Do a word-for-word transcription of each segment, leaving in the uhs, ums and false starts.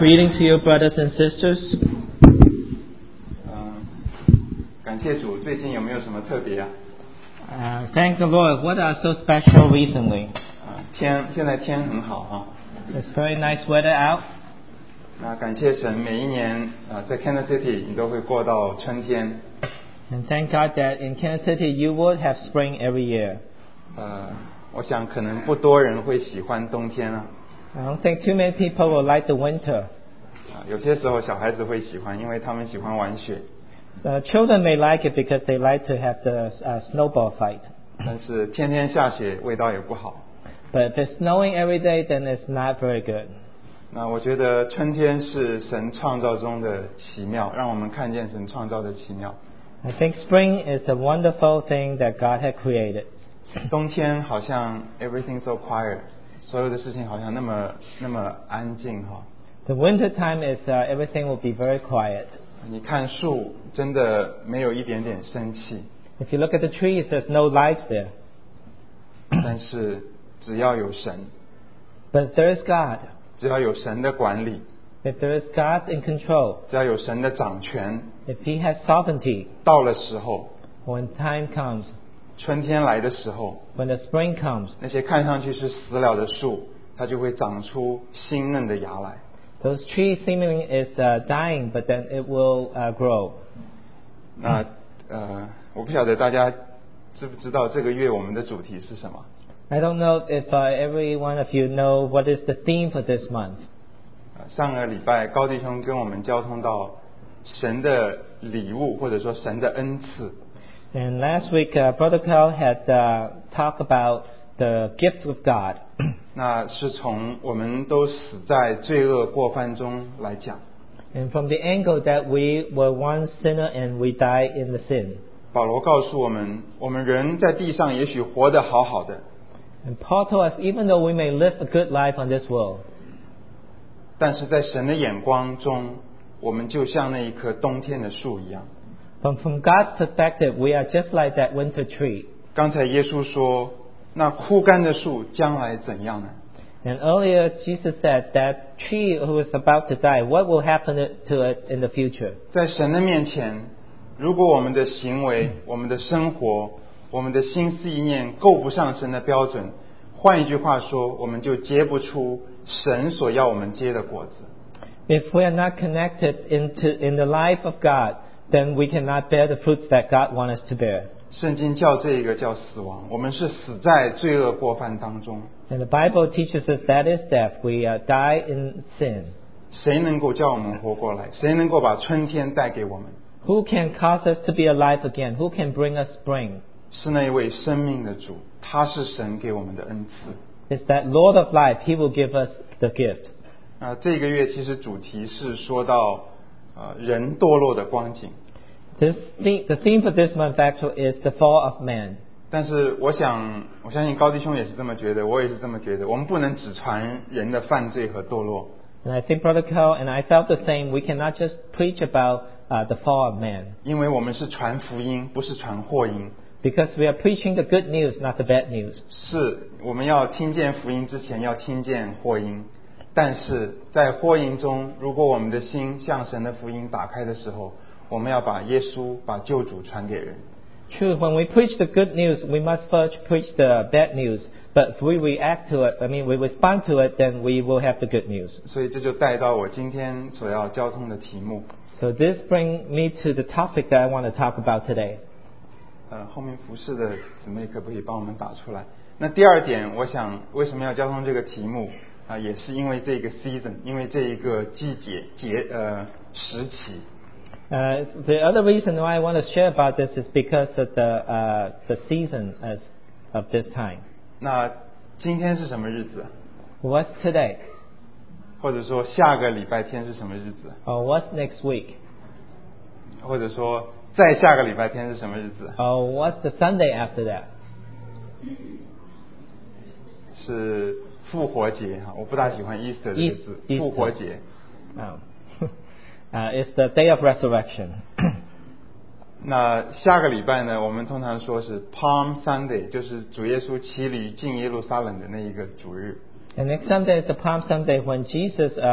Greeting to you, brothers and sisters. 嗯，感谢主，最近有没有什么特别啊？ Uh, thank the Lord. What are so special recently? 啊，天现在天很好哈。 It's very nice weather out. 那感谢神，每一年啊，在 Kansas City 你都会过到春天。 And thank God that in Kansas City you would have spring every year. 呃，我想可能不多人会喜欢冬天啊。 I don't think too many people will like the winter. 啊，有些时候小孩子会喜欢，因为他们喜欢玩雪。 Uh, children may like it because they like to have the uh, snowball fight. 但是天天下雪，味道也不好。 But if it's snowing every day, then it's not very good. 那我觉得春天是神创造中的奇妙，让我们看见神创造的奇妙。 I think spring is a wonderful thing that God had created. 冬天好像 everything so quiet， 所有的事情好像那么那么安静哈。 The winter time is uh, everything will be very quiet. 你看树真的没有一点点生气， If you look at the trees, there's no lights there. 但是只要有神， But there is God. 只要有神的管理， If there is God in control, 只要有神的掌权， if He has sovereignty, 到了时候， when time comes, 春天来的时候， when the spring comes, 那些看上去是死了的树，它就会长出新嫩的芽来。 those trees seemingly is uh, dying, but then it will uh, grow. 那呃，我不晓得大家知不知道这个月我们的主题是什么？ I don't know if uh, every one of you know what is the theme for this month. 呃上个礼拜高弟兄跟我们交通到神的礼物，或者说神的恩赐。 And last week, uh, Brother Carl had uh, talked about the gift of God. 那是从我们都死在罪恶过犯中来讲。 And from the angle that we were one sinner and we died in the sin. 保罗告诉我们，我们人在地上也许活得好好的， And Paul told us, even though we may live a good life on this world, 但是在神的眼光中，我们就像那一棵冬天的树一样。 but from God's perspective, we are just like that winter tree. 刚才耶稣说，那枯干的树将来怎样呢？ And earlier, Jesus said that tree who is about to die, what will happen to it in the future? 在神的面前，如果我们的行为、我们的生活、我们的心思意念够不上神的标准，换一句话说，我们就结不出神所要我们结的果子。 If we are not connected into in the life of God, then we cannot bear the fruits that God wants us to bear. 圣经叫这一个叫死亡，我们是死在罪恶过犯当中。 And the Bible teaches us that is death. We uh, die in sin. 谁能够叫我们活过来？谁能够把春天带给我们？ Who can cause us to be alive again? Who can bring us spring? 是那一位生命的主，他是神给我们的恩赐。 It's that Lord of life. He will give us the gift. 那这个月其实主题是说到呃人堕落的光景， This the, the theme for this month actually is the fall of man. 但是我想，我相信高弟兄也是这么觉得，我也是这么觉得。我们不能只传人的犯罪和堕落， And I think Brother Carl and I felt the same. We cannot just preach about uh, the fall of man. 因为我们是传福音，不是传祸音。 Because we are preaching the good news, not the bad news. 是我们要听见福音之前，要听见祸音。但是在祸音中，如果我们的心向神的福音打开的时候，我们要把耶稣、把救主传给人。 True, when we preach the good news, we must first preach the bad news. But if we react to it, I mean, we respond to it, then we will have the good news. 所以这就带到我今天所要交通的题目。 So this brings me to the topic that I want to talk about today. 呃，后面服饰的姊妹可不可以帮我们打出来？那第二点，我想为什么要交通这个题目啊、呃，也是因为这个 season， 因为这一个季节节呃时期。 Uh, the other reason why I want to share about this is because of the uh, the season as of this time. 那今天是什么日子？ What's today? 或者说下个礼拜天是什么日子？ Or what's next week? 或者说再下个礼拜天是什么日子？ Or what's the Sunday after that? 是复活节哈，我不大喜欢 Easter 这个字， Easter. 复活节。 Um, uh, it's the day of resurrection. 那下个礼拜呢，我们通常说是 Palm Sunday， 就是主耶稣骑驴进耶路撒冷的那一个主日。 And next Sunday is the Palm Sunday when Jesus uh,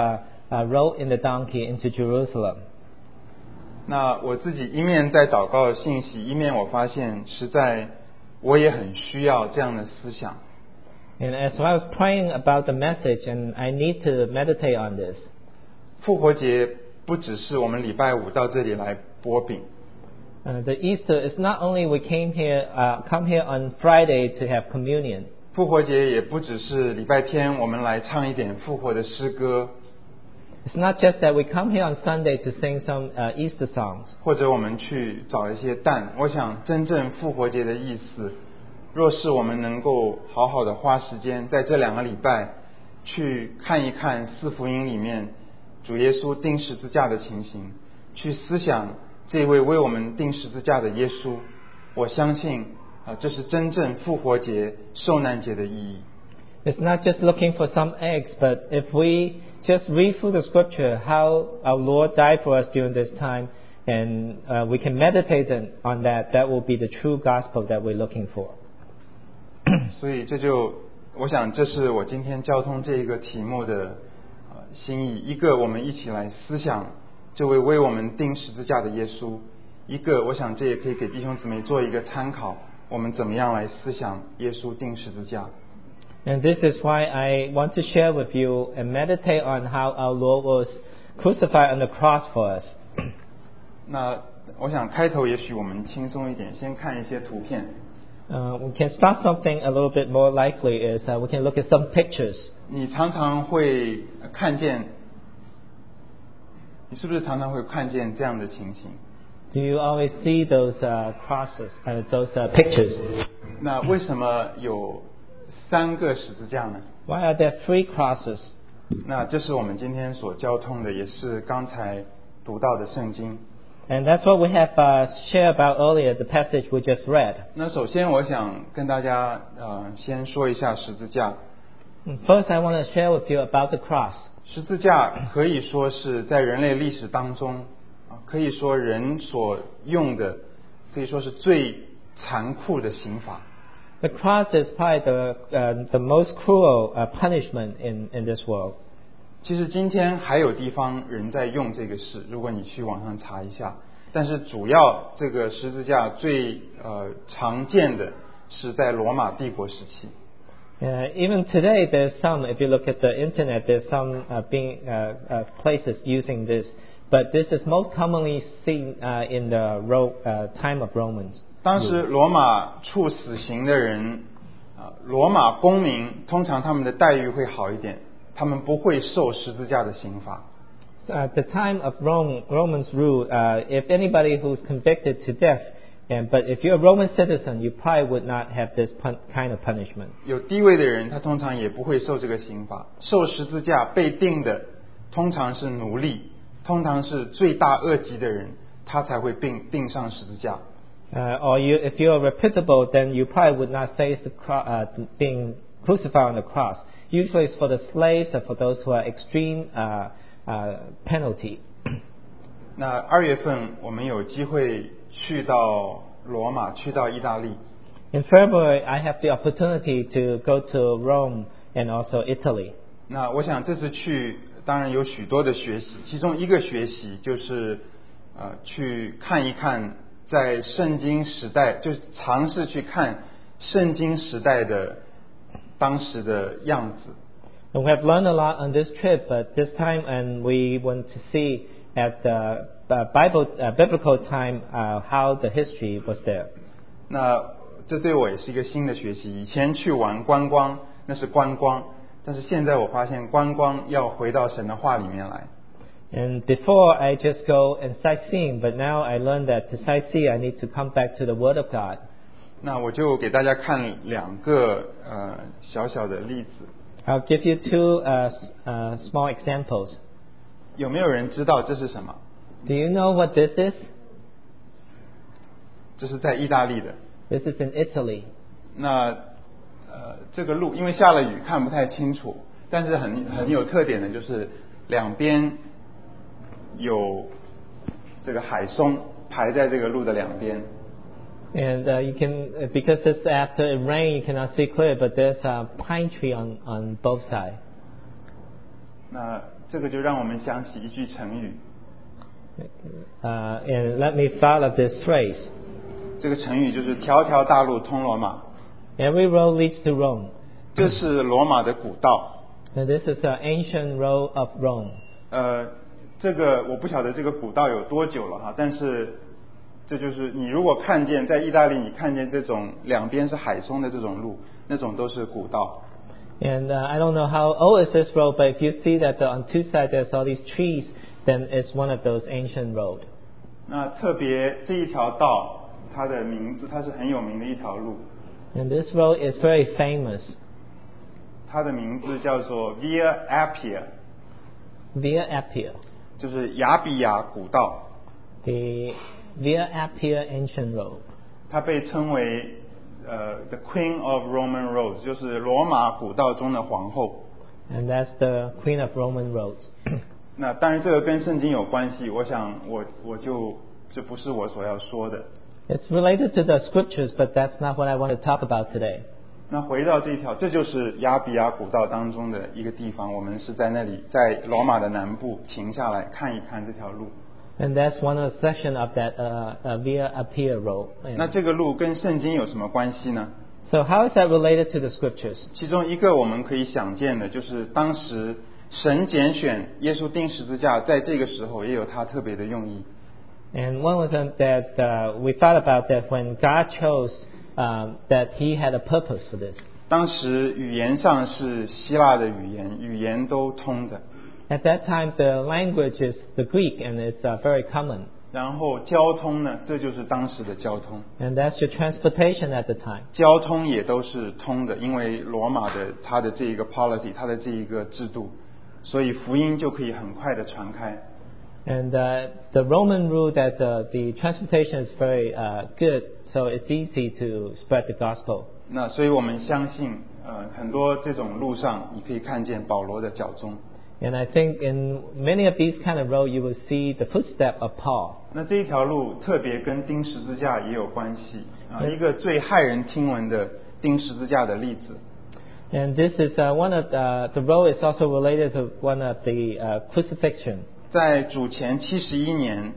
uh, rode in the donkey into Jerusalem. 那我自己一面在祷告信息，一面我发现实在我也很需要这样的思想。 And as I was praying about the message, and I need to meditate on this. 复活节不只是我们礼拜五到这里来擘饼。 Uh, the Easter is not only we came here, uh, come here on Friday to have communion. 复活节也不只是礼拜天我们来唱一点复活的诗歌。 It's not just that we come here on Sunday to sing some uh, Easter songs. 或者我们去找一些蛋。我想真正复活节的意思，若是我们能够好好的花时间在这两个礼拜去看一看四福音里面主耶稣钉十字架的情形，去思想这位为我们钉十字架的耶稣，我相信啊，这是真正复活节受难节的意义。 It's not just looking for some eggs, but if we just read through the scripture how our Lord died for us during this time, and uh, we can meditate on that, that will be the true gospel that we're looking for. 所以这就我想这是我今天交通这一个题目的呃心意。一个我们一起来思想这位为我们钉十字架的耶稣，一个我想这也可以给弟兄姊妹做一个参考，我们怎么样来思想耶稣钉十字架。 And this is why I want to share with you and meditate on how our Lord was crucified on the cross for us. 那我想开头也许我们轻松一点，先看一些图片。 Uh, we can start something a little bit more likely is uh, we can look at some pictures. 你常常会看见，你是不是常常会看见这样的情形？ Do you always see those uh, crosses, uh, those uh, pictures? 那为什么有三个十字架呢？ Why are there three crosses? 那这是我们今天所交通的，也是刚才读到的圣经。 And that's what we have uh, shared about earlier, the passage we just read. 那首先我想跟大家呃先说一下十字架。 First, I want to share with you about the cross. 十字架可以说是在人类历史当中，可以说人所用的，可以说是最残酷的刑罚。 The cross is probably the uh, the most cruel uh, punishment in in this world. 其实今天还有地方人在用这个事，如果你去网上查一下。但是主要这个十字架最呃常见的是在罗马帝国时期。 Uh, even today, there's some. If you look at the internet, there's some uh, being uh, uh, places using this. But this is most commonly seen uh, in the Ro- uh, time of Romans. 当时罗马处死刑的人，啊，罗马公民通常他们的待遇会好一点，他们不会受十字架的刑罚。 At the time of Rome, Romans rule, uh, if anybody who's convicted to death, and but if you're a Roman citizen, you probably would not have this pun- kind of punishment. 有地位的人，他通常也不会受这个刑罚。受十字架被定的，通常是奴隶，通常是罪大恶极的人，他才会定定上十字架。 Uh, or you, if you're reputable, then you probably would not face the cro- uh, being crucified on the cross. Usually, it's for the slaves or for those who are extreme uh, uh, penalty. 那二月份我们有机会去到罗马，去到意大利。 In February, I have the opportunity to go to Rome and also Italy. 那我想这次去，当然有许多的学习，其中一个学习就是呃去看一看在圣经时代，就是尝试去看圣经时代的当时的样子。 And we have learned a lot on this trip, but this time, and we want to see at the uh, Bible uh, biblical time uh, how the history was there. 那这对我也是一个新的学习。以前去玩观光，那是观光，但是现在我发现观光要回到神的话里面来。 And before I just go and sightseeing, but now I learned that to sightsee I need to come back to the Word of God. 那我就给大家看两个呃小小的例子。 I'll give you two uh, uh, small examples. 有没有人知道这是什么？ Do you know what this is? 这是在意大利的。 This is in Italy. 那呃这个路因为下了雨看不太清楚，但是很很有特点的就是两边有这个海松排在这个路的两边。 And uh, you can, because it's after it rain, you cannot see clear, but there's a pine tree on, on both sides. 那这个就让我们想起一句成语。 Uh, and let me follow this phrase. 这个成语就是条条大路通罗马。 Every road leads to Rome. 这是罗马的古道。 And this is an ancient road of Rome. 呃，这个我不晓得这个古道有多久了哈，但是这就是你如果看见在意大利，你看见这种两边是海松的这种路，那种都是古道。 And uh, I don't know how old is this road, but if you see that on two sides there's all these trees, then it's one of those ancient roads. 那特别这一条道，它的名字，它是很有名的一条路。 And this road is very famous. 它的名字叫做 Via Appia. Via Appia. 就是亚比亚古道。 The Via Appia Ancient Road. 它被称为呃 The Queen of Roman Roads， 就是罗马古道中的皇后。 And that's the Queen of Roman Roads. 那当然这个跟圣经有关系，我想我我就这不是我所要说的。 It's related to the scriptures, but that's not what I want to talk about today. 那回到这一条，这就是亚比亚古道当中的一个地方，我们是在那里，在罗马的南部停下来看一看这条路。 And that's one of the section of that uh, uh, Via Appia Road. 那这个路跟圣经有什么关系呢？ So how is that related to the scriptures? 其中一个我们可以想见的就是当时神拣选耶稣钉十字架，在这个时候也有他特别的用意。 And one of them that uh, we thought about that when God chose um, that He had a purpose for this. 当时语言上是希腊的语言，语言都通的。 At that time, the language is the Greek, and it's uh, very common. 然后交通呢，这就是当时的交通。 And that's your transportation at the time. 交通也都是通的，因为罗马的它的这一个 policy， 它的这一个制度，所以福音就可以很快的传开。 And uh, the Roman rule that uh, the transportation is very uh, good, so it's easy to spread the gospel. 那所以我们相信，呃，很多这种路上，你可以看见保罗的脚踪。 And I think in many of these kind of roads, you will see the footstep of Paul. 那这一条路特别跟钉十字架也有关系啊，一个最骇人听闻的钉十字架的例子。 And this is uh, one of the, the road is also related to one of the uh, crucifixion. 在主前七十一年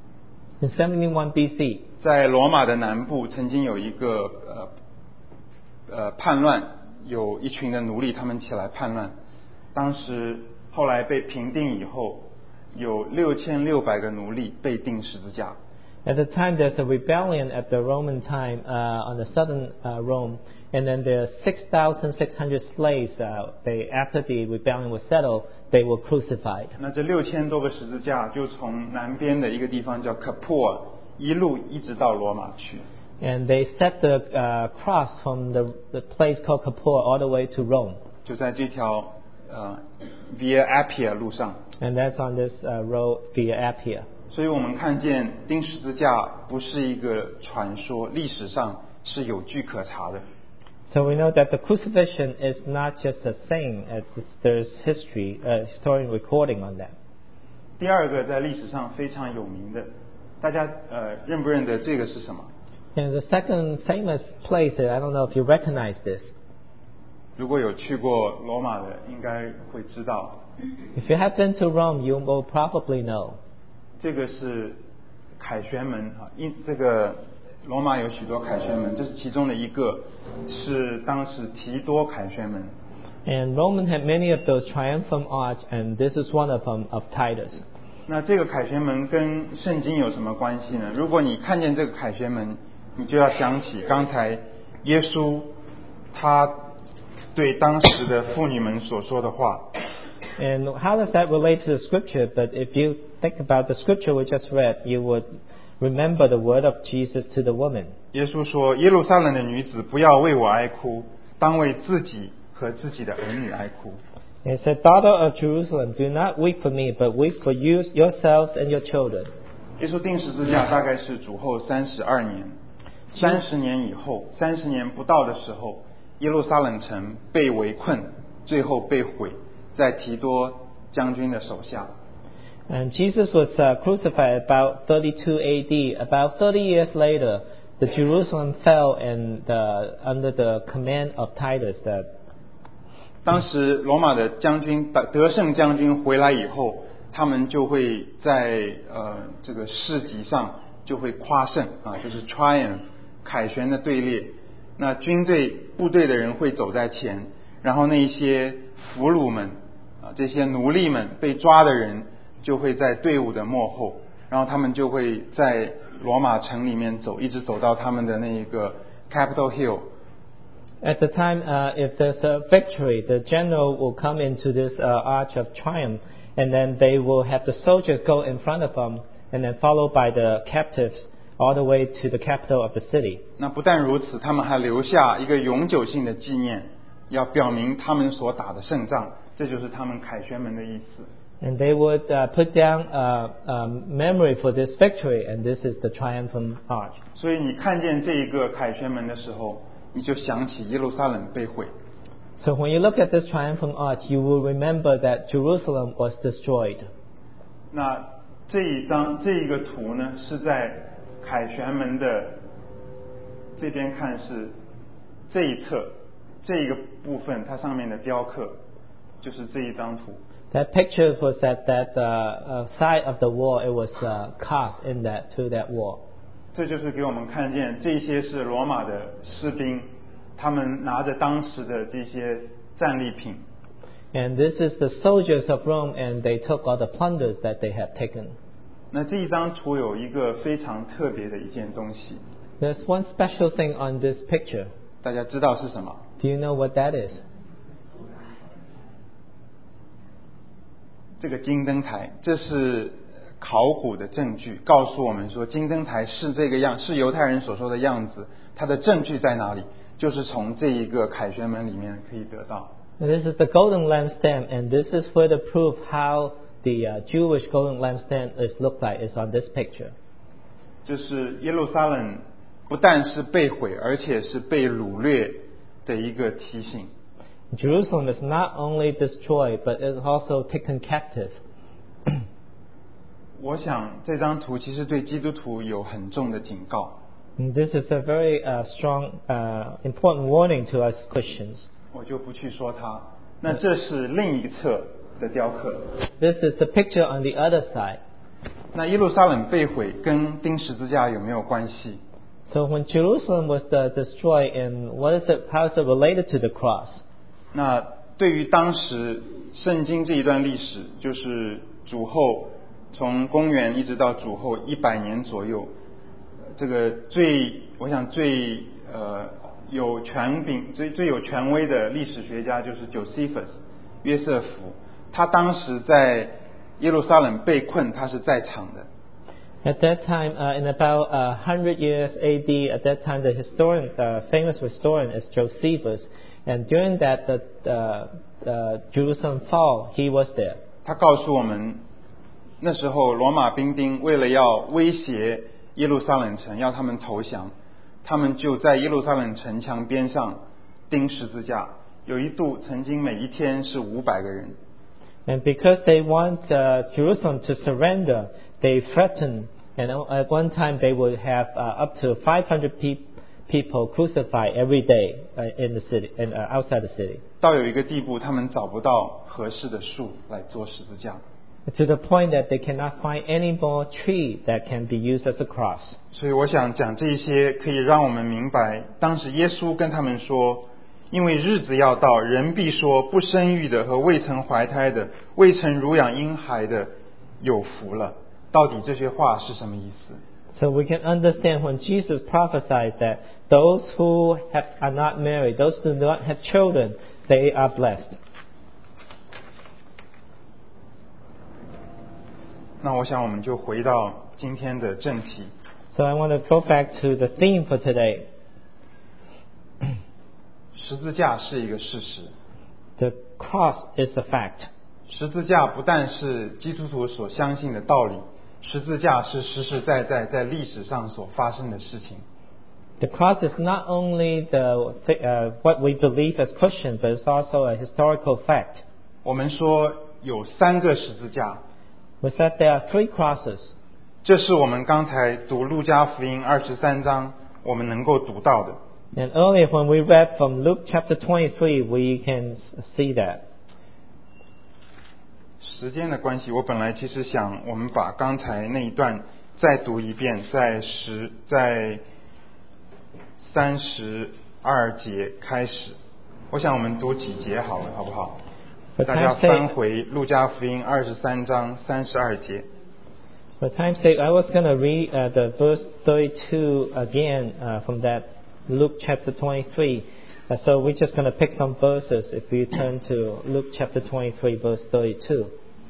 In seventy-one B C, 在罗马的南部曾经有一个呃呃叛乱，有一群的奴隶他们起来叛乱，当时后来被平定以后，有六千六百个奴隶被钉十字架。 at the time there's a rebellion at the Roman time uh, on the southern uh, Rome, and then there are six thousand six hundred slaves. Uh, they after the rebellion was settled, they were crucified. 那这六千多个十字架就从南边的一个地方叫科普尔一路一直到罗马去。 And they set the uh, cross from the, the place called Capua all the way to Rome. 就在这条呃 Via Appia 路上。 And that's on this uh, road Via Appia. 所以我们看见钉十字架不是一个传说，历史上是有据可查的。 So we know that the crucifixion is not just a saying, as there's history, uh, historian recording on that. 第二个在历史上非常有名的，大家呃认不认得这个是什么？ And the second famous place, I don't know if you recognize this. 如果有去过罗马的，应该会知道。 If you have been to Rome, you will probably know. 这个是凯旋门啊，因这个罗马有许多凯旋门，这是其中的一个，是当时提多凯旋门。 And Roman had many of those triumphal arch, and this is one of them of Titus. 那这个凯旋门跟圣经有什么关系呢？如果你看见这个凯旋门，你就要想起刚才耶稣他对当时的妇女们所说的话。 And how does that relate to the scripture? But if you think about the scripture we just read, you would remember the word of Jesus to the woman. 耶稣说：“耶路撒冷的女子，不要为我哀哭，当为自己和自己的儿女哀哭。” He said, "Daughter of Jerusalem, do not weep for me, but weep for you yourselves and your children." 耶稣钉十字架大概是主后三十二年，三十年以后，三十年不到的时候，耶路撒冷城被围困，最后被毁，在提多将军的手下。 And Jesus was uh, crucified about thirty-two A D. About thirty years later, the Jerusalem fell and uh, under the command of Titus. That 当时罗马的将军得胜将军回来以后，他们就会在呃这个市集上就会夸胜啊，就是 triumph 凯旋的队列。那军队部队的人会走在前，然后那些俘虏们啊，这些奴隶们被抓的人就会在队伍的末后，然后他们就会在罗马城里面走，一直走到他们的那一个 Capitol Hill。 At the time, uh, if there's a victory, the general will come into this uh, arch of triumph, and then they will have the soldiers go in front of them, and then followed by the captives all the way to the capital of the city. 那不但如此，他们还留下一个永久性的纪念，要表明他们所打的胜仗，这就是他们凯旋门的意思。 And they would uh, put down a, a memory for this victory, and this is the triumphant arch. 所以你看见这一个凯旋门的时候，你就想起耶路撒冷被毁。 So when you look at this triumphant arch, you will remember that Jerusalem was destroyed. 那这一张这一个图呢，是在凯旋门的这边看是这一侧这一个部分，它上面的雕刻就是这一张图。 That picture was at that uh, uh, side of the wall. It was uh, carved in that to that wall. 这就是给我们看见，这些是罗马的士兵，他们拿着当时的这些战利品。 And this is the soldiers of Rome, and they took all the plunders that they had taken. 那这一张图有一个非常特别的一件东西。 There's one special thing on this picture. 大家知道是什么？ Do you know what that is? 这个金灯台，这是考古的证据，告诉我们说金灯台是这个样，是犹太人所说的样子。它的证据在哪里？就是从这一个凯旋门里面可以得到。 This is the golden lampstand, and this is further proof how the uh, Jewish golden lampstand is looked like is on this picture. 就是耶路撒冷不但是被毁，而且是被掳掠的一个提醒。 Jerusalem is not only destroyed, but is also taken captive. 我想这张图其实对基督徒有很重的警告。 And this is a very uh, strong, uh, important warning to us Christians. 我就不去说它。那这是另一侧的雕刻。 This is the picture on the other side. 那耶路撒冷被毁跟钉十字架有没有关系？ So when Jerusalem was uh, destroyed, and what is it? How is it related to the cross? 那对于当时圣经这一段历史，就是主后从公元一直到主后一百年左右，这个最我想最呃有权柄、最最有权威的历史学家就是 Josephus 约瑟夫，他当时在耶路撒冷被困，他是在场的。 At that time, uh, in about uh, one hundred years A D, at that time the historian, uh, famous historian is Josephus, and during that the uh, uh, Jerusalem fall, he was there. 他告诉我们，那时候罗马兵丁为了要威胁耶路撒冷城，要他们投降，他们就在耶路撒冷城墙边上钉十字架。有一度曾经每一天是五百个人。 And because they want uh, Jerusalem to surrender, they threatened, and at one time they would have uh, up to five hundred pe- people crucified every day uh, in the city and uh, outside the city. 到有一个地步，他们找不到合适的树来做十字架。 To the point that they cannot find any more tree that can be used as a cross. 所以我想讲这些，可以让我们明白，当时耶稣跟他们说，因为日子要到，人必说不生育的和未曾怀胎的、未曾乳养婴孩的有福了。到底这些话是什么意思？ So we can understand when Jesus prophesied that those who have, are not married, those who do not have children, they are blessed. 那我想我们就回到今天的正题。 So I want to go back to the theme for today. 十字架是一个事实。 The cross is a fact. 十字架不但是基督徒所相信的道理，十字架是实实在在在历史上所发生的事情。 The cross is not only the uh, what we believe as Christians, but it's also a historical fact. 我们说有三个十字架。 We said there are three crosses. 这是我们刚才读路加福音二十三章我们能够读到的。 And earlier when we read from Luke chapter twenty-three, we can see that. 时间的关系，我本来其实想我们把刚才那一段再读一遍，在十在三十二节开始。我想我们读几节好了，好不好？大家翻回路加福音二十三章三十二节。 For time's sake, I was going to read uh, the verse thirty-two again uh, from that Luke chapter twenty-three. Uh, so we're just going to pick some verses if you turn to Luke chapter twenty-three, verse thirty-two.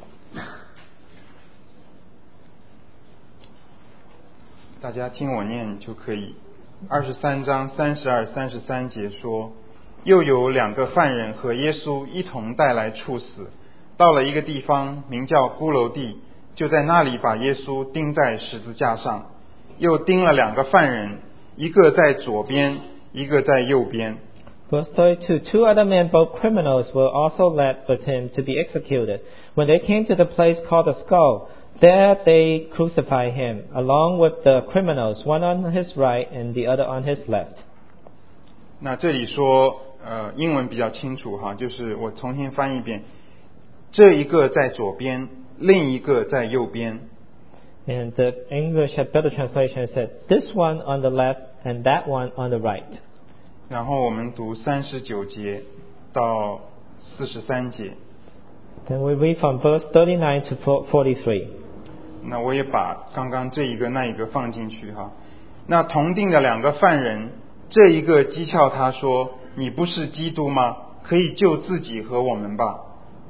大家听我念就可以。二十三章三十二、三十三节说，又有两个犯人和耶稣一同带来处死，到了一个地方名叫骷髅地，就在那里把耶稣钉在十字架上，又钉了两个犯人，一个在左边，一个在右边。 Verse thirty-two, two other men, both criminals, were also led with him to be executed. When they came to the place called the Skull, there they crucified him, along with the criminals, one on his right and the other on his left. 那这里说，呃，英文比较清楚哈，就是我重新翻一遍，这一个在左边，另一个在右边。 And the English had better translation said, this one on the left and that one on the right. 然后我们读三十九节到四十三节。 Then we read from verse thirty-nine to forty-three. 那我也把刚刚这一个那一个放进去哈。那同定的两个犯人，这一个讥诮他说：“你不是基督吗？可以救自己和我们吧。”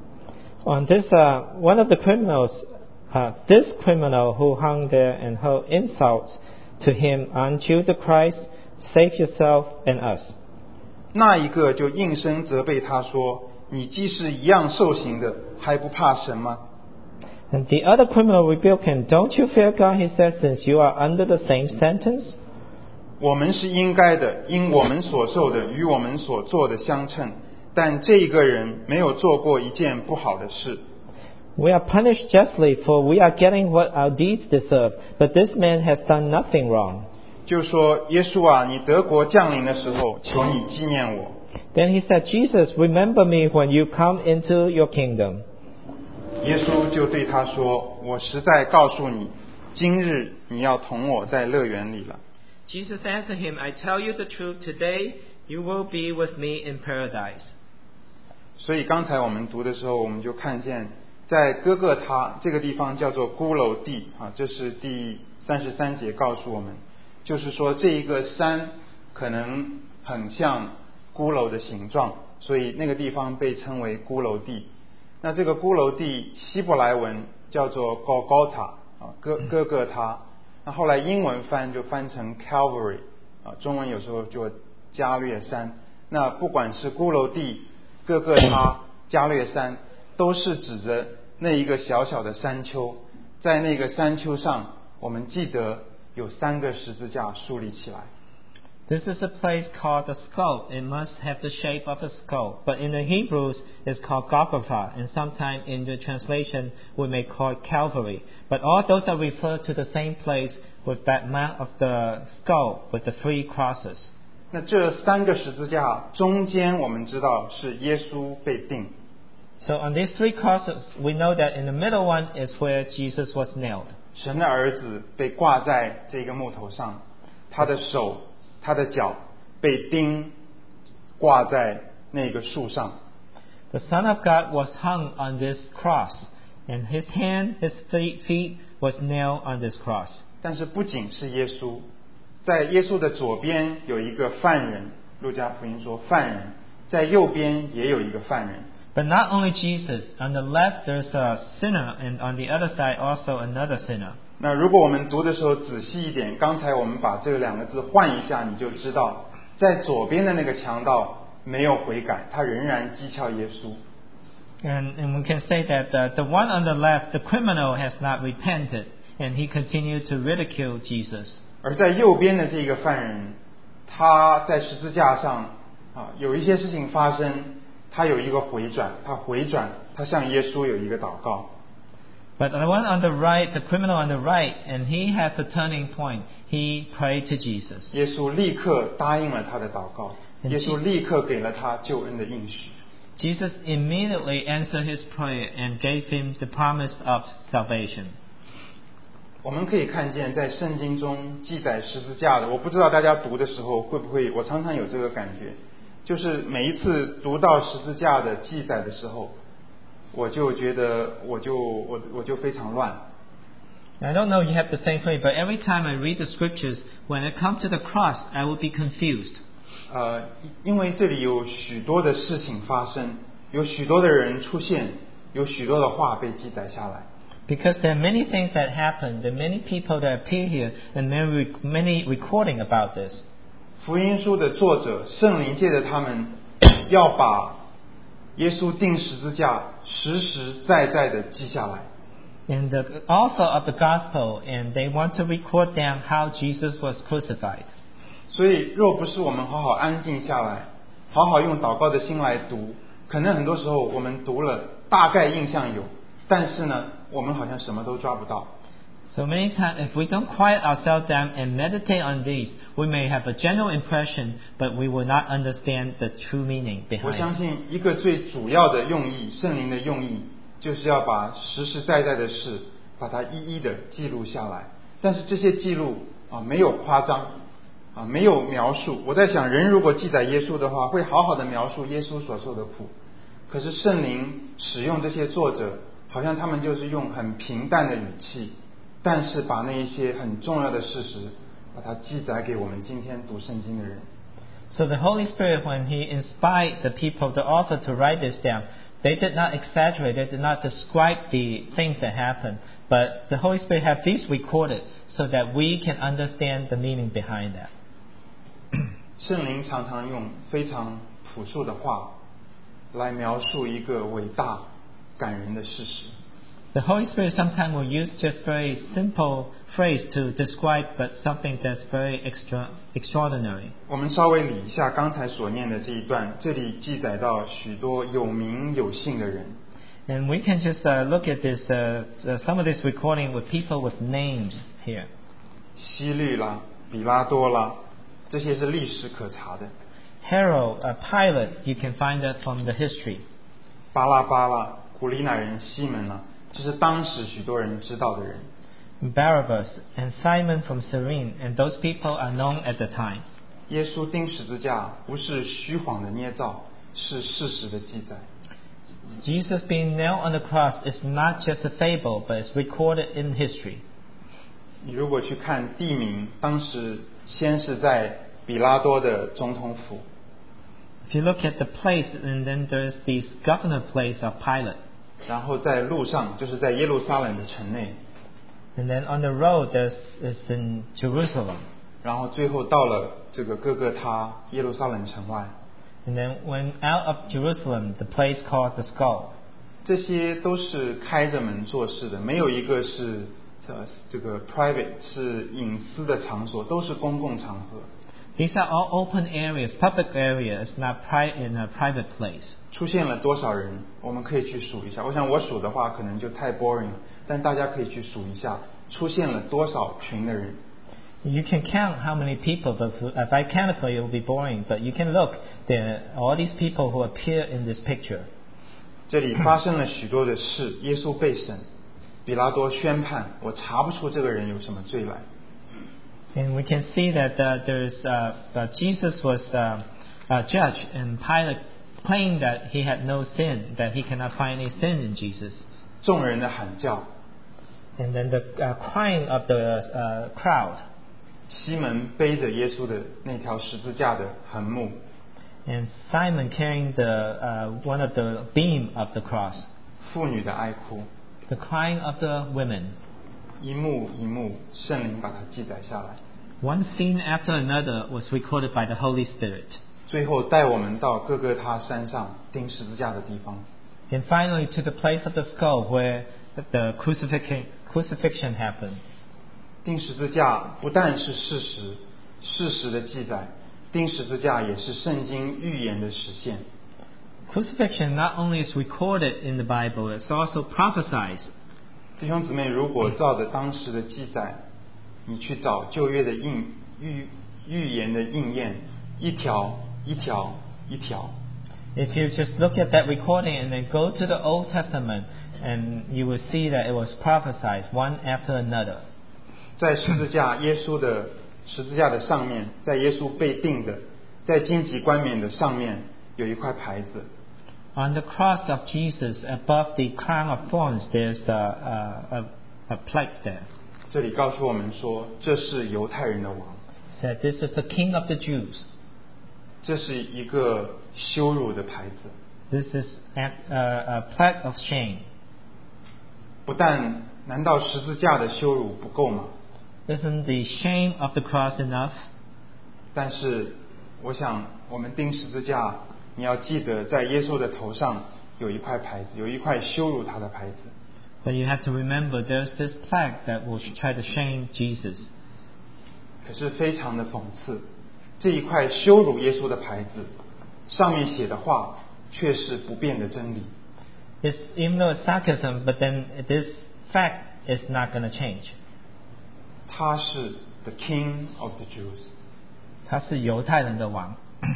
On this, uh, one of the criminals, uh, this criminal who hung there and hurled insults to him, "Aren't you the Christ? Save yourself and us." 那一个就应声责备他说：“你既是一样受刑的，还不怕神吗？” And the other criminal rebuked him, "Don't you fear God," he said, "since you are under the same sentence?" 我们是应该的，因我们所受的与我们所做的相称，但这一个人没有做过一件不好的事。 We are punished justly, for we are getting what our deeds deserve, but this man has done nothing wrong. 就说耶稣啊，你得国降临的时候，求你纪念我。 Then he said, "Jesus, remember me when you come into your kingdom." 耶稣就对他说：“我实在告诉你，今日你要同我在乐园里了。” Jesus answered him, "I tell you the truth, today you will be with me in paradise." 所以刚才我们读的时候，我们就看见，在哥哥他这个地方叫做骷髅地啊，这是第三十三节告诉我们，就是说这一个山可能很像骷髅的形状，所以那个地方被称为骷髅地。那这个骷髅地希伯来文叫做 Golgotha 啊，哥哥哥他。那后来英文翻就翻成 Calvary 啊，中文有时候就加略山。那不管是骷髅地、哥哥他、加略山，都是指着那一个小小的山丘。在那个山丘上，我们记得有三个十字架竖立起来。 This is a place called the skull. It must have the shape of a skull. But in the Hebrews, it's called Golgotha. And sometimes in the translation, we may call it Calvary. But all those are referred to the same place with that mount of the skull with the three crosses. 那这三个十字架中间，我们知道是耶稣被钉。 So on these three crosses, we know that in the middle one is where Jesus was nailed. 神的儿子被挂在这个木头上，他的手、他的脚被钉挂在那个树上。 The Son of God was hung on this cross, and his hand, his feet was nailed on this cross. 但是不仅是耶稣，在耶稣的左边有一个犯人，路加福音说犯人，在右边也有一个犯人。 But not only Jesus, on the left there's a sinner, and on the other side also another sinner. 那如果我们读的时候仔细一点，刚才我们把这两个字换一下，你就知道，在左边的那个强盗没有悔改，他仍然讥诮耶稣。 And, and we can say that the, the one on the left, the criminal, has not repented, and he continued to ridicule Jesus. 而在右边的这个犯人，他在十字架上啊，有一些事情发生，他有一个回转，他回转，他向耶稣有一个祷告。 But the one on the right, the criminal on the right, and he has a turning point. He prayed to Jesus. 耶稣立刻答应了他的祷告， And 耶稣立刻给了他救恩的应许。 Jesus immediately answered his prayer and gave him the promise of salvation. 我们可以看见，在圣经中记载十字架的，我不知道大家读的时候会不会，我常常有这个感觉，就是每一次读到十字架的记载的时候，我就觉得我就我我就非常乱。 I don't know if you have the same feeling, but every time I read the scriptures, when I come to the cross, I will be confused. 呃，因为这里有许多的事情发生，有许多的人出现，有许多的话被记载下来。 Because there are many things that happen, there are many people that appear here, and many, many recording about this. 福音书的作者圣灵借着他们，要把耶稣钉十字架实实在在的记下来。 And the author of the gospel, and they want to record down how Jesus was crucified. 所以，若不是我们好好安静下来，好好用祷告的心来读，可能很多时候我们读了，大概印象有，但是呢，我们好像什么都抓不到。 So many times, if we don't quiet ourselves down and meditate on these, we may have a general impression, but we will not understand the true meaning 我 behind 相 it. 信一个最主要的用意，圣灵的用意，就是要把实实在在的事，把它一一的记录下来。但是这些记录啊，没有夸张，啊，没有描述。我在想，人如果记载耶稣的话，会好好的描述耶稣所受的苦。可是圣灵使用这些作者，好像他们就是用很平淡的语气，但是把那一些很重要的事实，把它记载给我们今天读圣经的人。 So the Holy Spirit, when He inspired the people, the author, to write this down, they did not exaggerate, they did not describe the things that happened, but the Holy Spirit had these recorded so that we can understand the meaning behind that. 圣灵常常用非常朴素的话来描述一个伟大感人的事实。 The Holy Spirit sometimes will use just very simple phrase to describe but something that's very extra, extraordinary. 我们稍微理一下刚才所念的这一段，这里记载到许多有名有姓的人。 And we can just uh, look at this, uh, uh, some of this recording with people with names here. 希律啦、比拉多啦，这些是历史可查的。 Herod, uh, Pilate, you can find that from the history. 巴拉巴啦、古利乃人西门啦，这是当时许多人知道的人。 Barabbas and Simon from Cyrene, and those people are known at the time. 耶稣钉十字架不是虚谎的捏造，是事实的记载。 Jesus being nailed on the cross is not just a fable, but it's recorded in history. 你如果去看地名，当时先是在比拉多的总统府， If you look at the place, and then there's this governor place of Pilate. 然后在路上，就是在耶路撒冷的城内， And then on the road, there's is in Jerusalem. 然后最后到了这个哥哥他耶路撒冷城外。 And then when out of Jerusalem, the place called the Skull. 这些都是开着门做事的，没有一个是呃这个 private 是隐私的场所，都是公共场合。 These are all open areas, public areas, not pri- in a private place. 出现了多少人？我们可以去数一下。我想我数的话可能就太 boring 了，但大家可以去数一下，出现了多少群的人。 You can count how many people, but if I count it for you, it will be boring. But you can look, there are all these people who appear in this picture. 这里发生了许多的事，耶稣被审，比拉多宣判，我查不出这个人有什么罪来。 And we can see that uh, there's uh, uh, Jesus was uh, uh, judged, and Pilate claimed that he had no sin, that he cannot find any sin in Jesus. 众人的喊叫， And then the uh, crying of the uh, crowd, 西门背着耶稣的那条十字架的横木， and Simon carrying the uh, one of the beam of the cross, 妇女的哀哭， the crying of the women. 一幕一幕，圣灵把它记载下来， One scene after another was recorded by the Holy Spirit. 最后带我们到各个他山上钉十字架的地方。 And finally to the place of the skull where the crucifixion, crucifixion happened. 钉十字架不但是事实，事实的记载，钉十字架也是圣经预言的实现。 Crucifixion not only is recorded in the Bible, it's also prophesied. 弟兄姊妹，如果照着当时的记载，你去找旧约的应预预言的应验，一条一条一条。 If you just look at that recording and then go to the Old Testament, and you will see that it was prophesied one after another. 在十字架耶稣的十字架的上面，在耶稣被钉的，在荆棘冠冕的上面有一块牌子。 On the cross of Jesus, above the crown of thorns, there's a, a, a, a plaque there. 这里告诉我们说，这是犹太人的王。 Said this is the King of the Jews. 这是一个羞辱的牌子。 This is a, a, a plaque of shame. 不但，难道十字架的羞辱不够吗？ Isn't the shame of the cross enough? 但是，我想我们钉十字架，你要记得，在耶稣的头上有一块牌子，有一块羞辱他的牌子。 But you have to remember, there's this plaque that will try to shame Jesus. 可是非常的讽刺，这一块羞辱耶稣的牌子，上面写的话却是不变的真理。 It's, even though it's sarcasm, but then this fact is not going to change. 他是 the King of the Jews. 他是犹太人的王。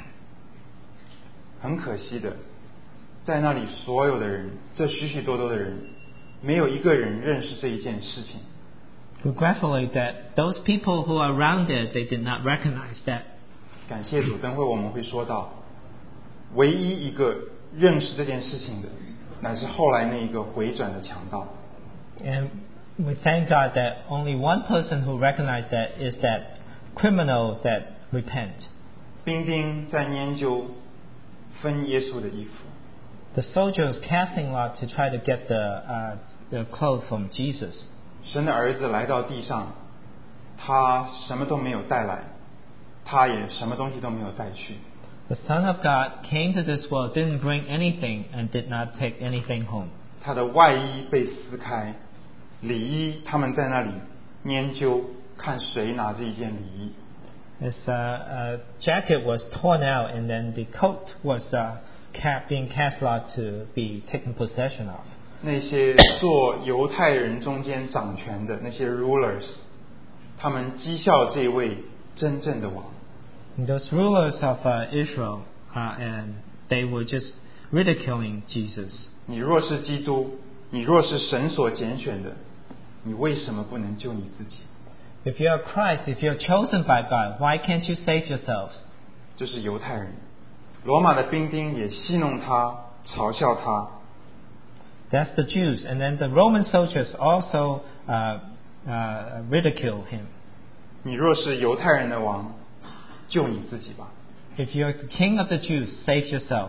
很可惜的，在那里所有的人，这许许多多的人，没有一个人认识这一件事情。 Regretfully, that those people who are around there, they did not recognize that. 感谢主，等会我们会说到，唯一一个认识这件事情的，乃是后来那一个回转的强盗。 And we thank God that only one person who recognized that is that criminal that repent. 兵丁在研究分耶稣的衣服。 The soldiers casting lot to try to get the uh, the clothes from Jesus. 神的儿子来到地上，他什么都没有带来，他也什么东西都没有带去。 The Son of God came to this world, didn't bring anything, and did not take anything home. 他的外衣被撕开，里衣他们在那里研究，看谁拿着一件里衣。 His uh, uh, jacket was torn out, and then the coat was uh, ca- being cast lot to be taken possession of. 那些做犹太人中间掌权的那些 rulers， 他们讥笑这位真正的王。 And those rulers of uh, Israel, uh, and they were just ridiculing Jesus. 你若是基督，你若是神所拣选的，你为什么不能救你自己？ If you are Christ, if you are chosen by God, why can't you save yourselves? 这是犹太人，罗马的兵丁也戏弄他，嘲笑他。 That's the Jews, and then the Roman soldiers also uh, uh, ridicule him. 你若是犹太人的王，救你自己吧。 If you're the king of the Jews, save yourself.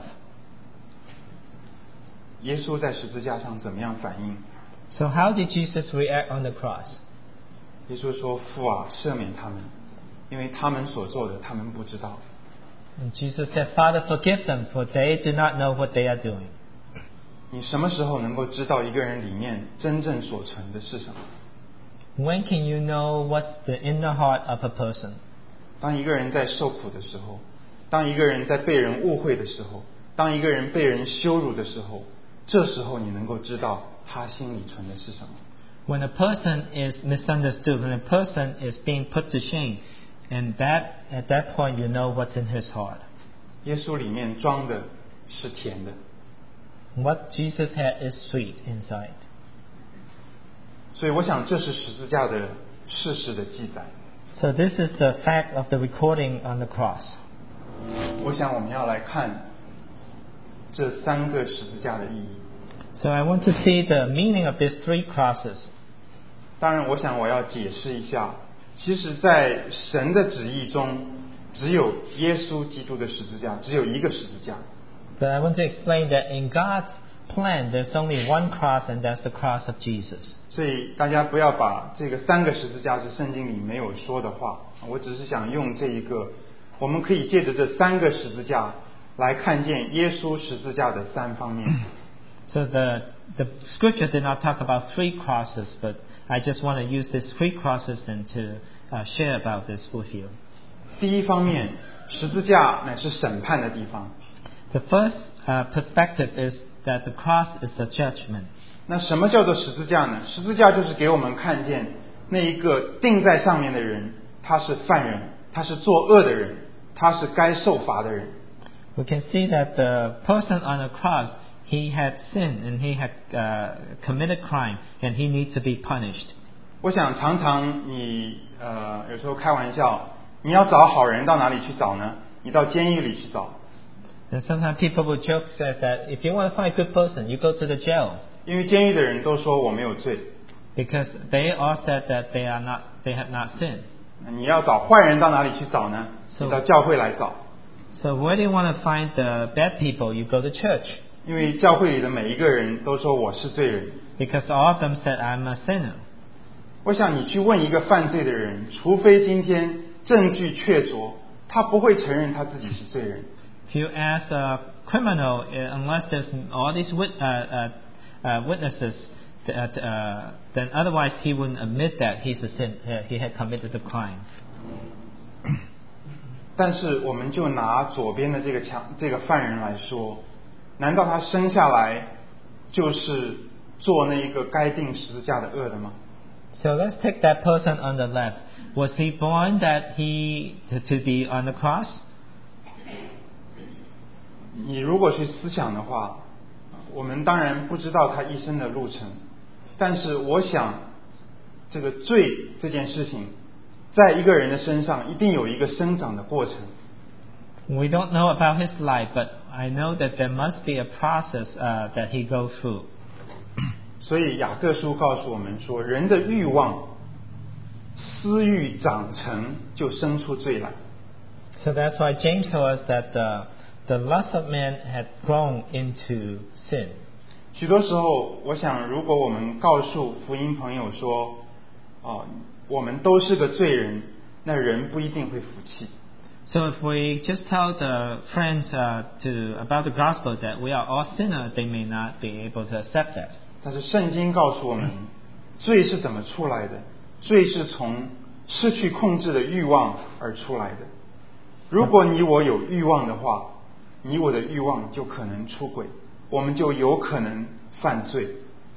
耶稣在十字架上怎么样反应？ So how did Jesus react on the cross? 耶稣说：“父啊，赦免他们，因为他们所做的，他们不知道。” And Jesus said, Father, forgive them, for they do not know what they are doing. 你什么时候能够知道一个人里面真正所存的是什么？ When can you know what's the inner heart of a person? 当一个人在受苦的时候，当一个人在被人误会的时候，当一个人被人羞辱的时候，这时候你能够知道他心里存的是什么。 When a person is misunderstood, when a person is being put to shame, and that at that point you know what's in his heart. 耶稣里面装的是甜的。 What Jesus had is sweet inside. 所以我想这是十字架的事实的记载。 So this is the fact of the recording on the cross. 我想我们要来看这三个十字架的意义。 So I want to see the meaning of these three crosses. 当然我想我要解释一下，其实在神的旨意中，只有耶稣基督的十字架，只有一个十字架。 But I want to explain that in God's plan there's only one cross, and that's the cross of Jesus. 所以大家不要把这个三个十字架是圣经里没有说的话，我只是想用这一个，我们可以借着这三个十字架来看见耶稣十字架的三方面。 So the the scripture did not talk about three crosses, but I just want to use these three crosses and to uh, share about this with you. 第一方面，十字架乃是审判的地方。 The first uh, perspective is that the cross is a judgment. 那什么叫做十字架呢？十字架就是给我们看见那一个钉在上面的人，他是犯人，他是作恶的人，他是该受罚的人。 We can see that the person on the cross, he had sinned and he had uh, committed crime and he needs to be punished. 我想常常你呃有时候开玩笑，你要找好人到哪里去找呢？你到监狱里去找。 And sometimes people will joke said that if you want to find a good person, you go to the jail. 因为监狱的人都说我没有罪。 Because they all said that they are not, they have not sinned. 你要找坏人到哪里去找呢？ So, 你到教会来找。 So where do you want to find the bad people? You go to church. 因为教会里的每一个人都说我是罪人。 Because all of them said I'm a sinner. 我想你去问一个犯罪的人，除非今天证据确凿，他不会承认他自己是罪人。 If you ask a criminal, unless there's all these wit, uh, uh, uh, witnesses, that, uh, then otherwise he wouldn't admit that he's a sin, uh, he had committed the crime. 但是我们就拿左边的这个强这个犯人来说，难道他生下来就是做那一个该定十字架的恶的吗？ So let's take that person on the left. Was he born that he to, to be on the cross? 你如果去思想的话，我们当然不知道他一生的路程，但是我想，这个罪这件事情，在一个人的身上一定有一个生长的过程。 We don't know about his life, but I know that there must be a process uh, that he goes through. 所以雅各书告诉我们说，人的欲望、私欲长成，就生出罪来。 So that's why James tells us that the the lust of man had grown into sin. 许多时候，我想，如果我们告诉福音朋友说，哦，我们都是个罪人，那人不一定会服气。 So if we just tell the friends uh, to about the gospel that we are all sinners, they may not be able to accept that. 但是圣经告诉我们，罪是怎么出来的？罪是从失去控制的欲望而出来的。如果你我有欲望的话，你我的欲望就可能出轨，我们就有可能犯罪。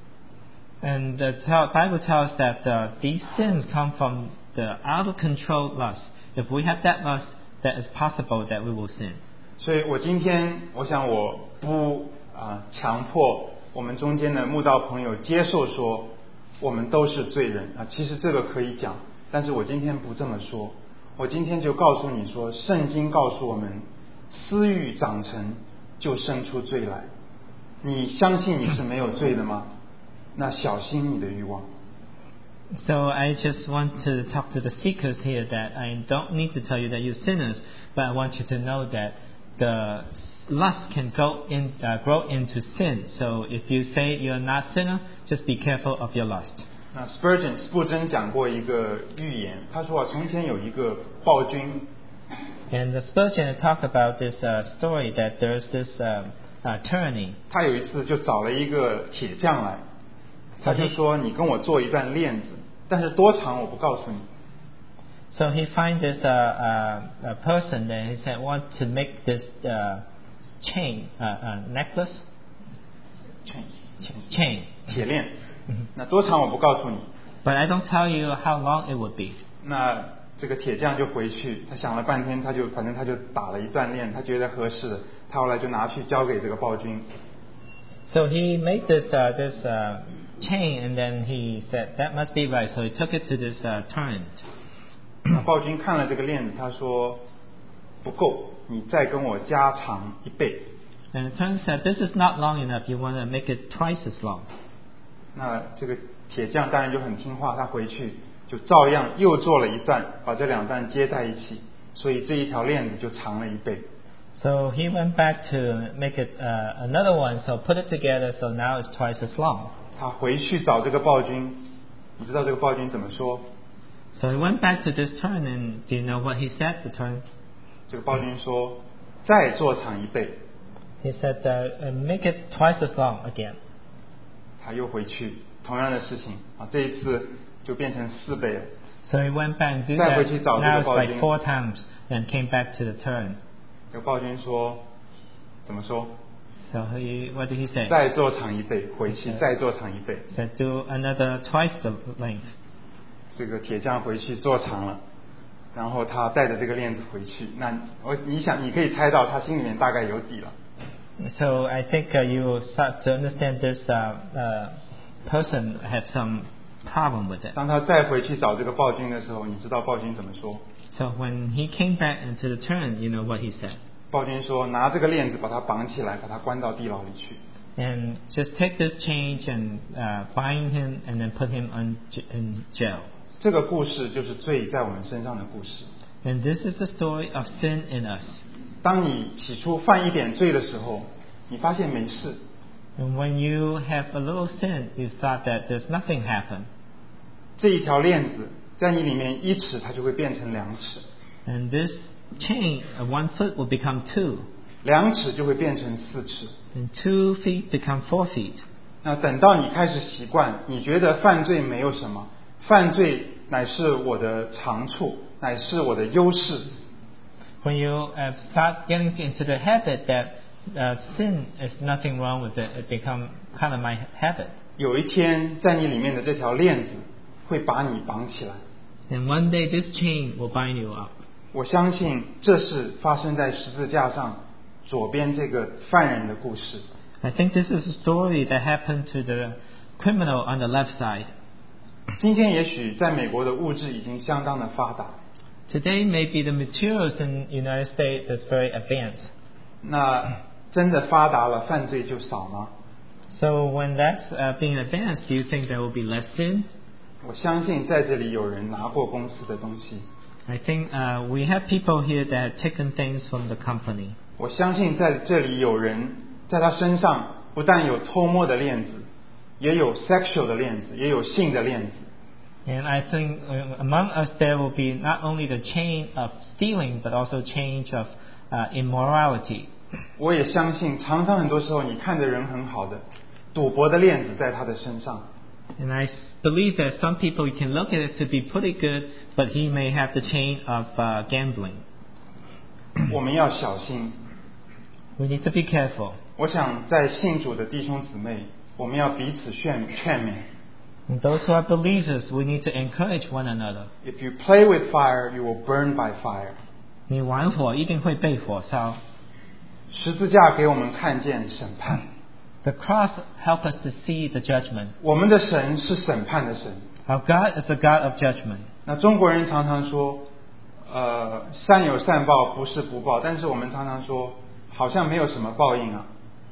And the tell, Bible tells that uh, these sins come from the out of control lust. If we have that lust, that is possible that we will sin. 所以我今天，我想我不啊、呃、强迫我们中间的慕道朋友接受说我们都是罪人啊，其实这个可以讲，但是我今天不这么说。我今天就告诉你说，圣经告诉我们，私欲长成就生出罪来。你相信你是没有罪的吗？那小心你的欲望。 So I just want to talk to the seekers here that I don't need to tell you that you're sinners, but I want you to know that the lust can go in, uh, grow into sin. So if you say you're not sinner, just be careful of your lust. 那 Spurgeon 斯布真讲过一个预言，他说啊，从前有一个暴君。 And the Spurgeon talked about this uh, story that there's this uh, uh, tyranny. 他有一次就找了一个铁匠来，他就说：“你跟我做一段链子，但是多长我不告诉你。” So he find this uh, uh, a person that he said want to make this uh, chain, uh, uh, necklace, chain chain. 铁链，那多长我不告诉你。 But I don't tell you how long it would be. 那这个铁匠就回去，他想了半天，他就反正他就打了一段链，他觉得合适，他后来就拿去交给这个暴君。 So he made this uh, this uh, chain, and then he said that must be right. So he took it to this uh, tyrant. 那暴君看了这个链子，他说不够，你再跟我加长一倍。 And the tyrant said, "This is not long enough. You want to make it twice as long." 那这个铁匠当然就很听话，他回去就照样又做了一段，把这两段接在一起，所以这一条链子就长了一倍。 So he went back to make it uh, another one. So put it together. So now it's twice as long. 他回去找这个暴君，你知道这个暴君怎么说？ So he went back to this tyrant, and do you know what he said to tyrant? 这个暴君说：“再做长一倍。” He said, uh, "Make it twice as long again." 他又回去，同样的事情啊，这一次就变成四倍了。 So he went back and did 再 that. 回去找这 Now 个 it's 暴 like 君， four times, and came back to the tyrant. 这个暴君说：“怎么说？” So he, what did he say? 再做长一倍，回去再做长一倍。 Said do another twice the length. 这个铁匠回去做长了，然后他带着这个链子回去。那我你想，你可以猜到他心里面大概有底了。 So I think uh, you will start to understand this uh, uh, person had some problem with it. 当他再回去找这个暴君的时候，你知道暴君怎么说？ So when he came back into the turn, you know what he said. 暴君说：“拿这个链子把他绑起来，把他关到地牢里去。” And just take this change and uh, bind him and then put him on j- in jail. 这个故事就是罪在我们身上的故事。 And this is the story of sin in us. 当你起初犯一点罪的时候，你发现没事， And when you have a little sin, you thought that there's nothing happened. 这一条链子在你里面一尺，它就会变成两尺， And this chain of one foot will become two. 两尺就会变成四尺。 And two feet become four feet. 那等到你开始习惯，你觉得犯罪没有什么，犯罪乃是我的长处，乃是我的优势。 When you uh, start getting into the habit that uh, sin is nothing wrong with it, it becomes kind of my habit. 有一天，在你里面的这条链子会把你绑起来。 And one day this chain will bind you up. 我相信这是发生在十字架上左边这个犯人的故事。 I think this is a story that happened to the criminal on the left side. 今天也许在美国的物质已经相当的发达， Today maybe the materials in the United States is very advanced. 那真的发达了，犯罪就少吗？ So when that's uh, being advanced, do you think there will be less sin? 我相信在这里有人拿过公司的东西， I think uh, we have people here that have taken things from the company. 我相信在这里有人在他身上不但有偷摸的链子，也有 sexual 的链子，也有性的链子。 And I think uh, among us there will be not only the chain of stealing, but also change of uh, immorality. 我也相信，常常很多时候你看着人很好的，赌博的链子在他的身上。 And I s- believe that some people you can look at it to be pretty good, but he may have the chain of uh, gambling. 我们要小心。 We need to be careful. 我想在信主的弟兄姊妹，我们要彼此劝劝勉。 And those who are believers, we need to encourage one another. If you play with fire, you will burn by fire. 你玩火一定会被火烧。 十字架给我们看见审判， The cross helps us to see the judgment. 我们的神是审判的神。 Our God is a God of judgment. 那中国人常常说，呃，善有善报，不是不报。但是我们常常说，好像没有什么报应啊。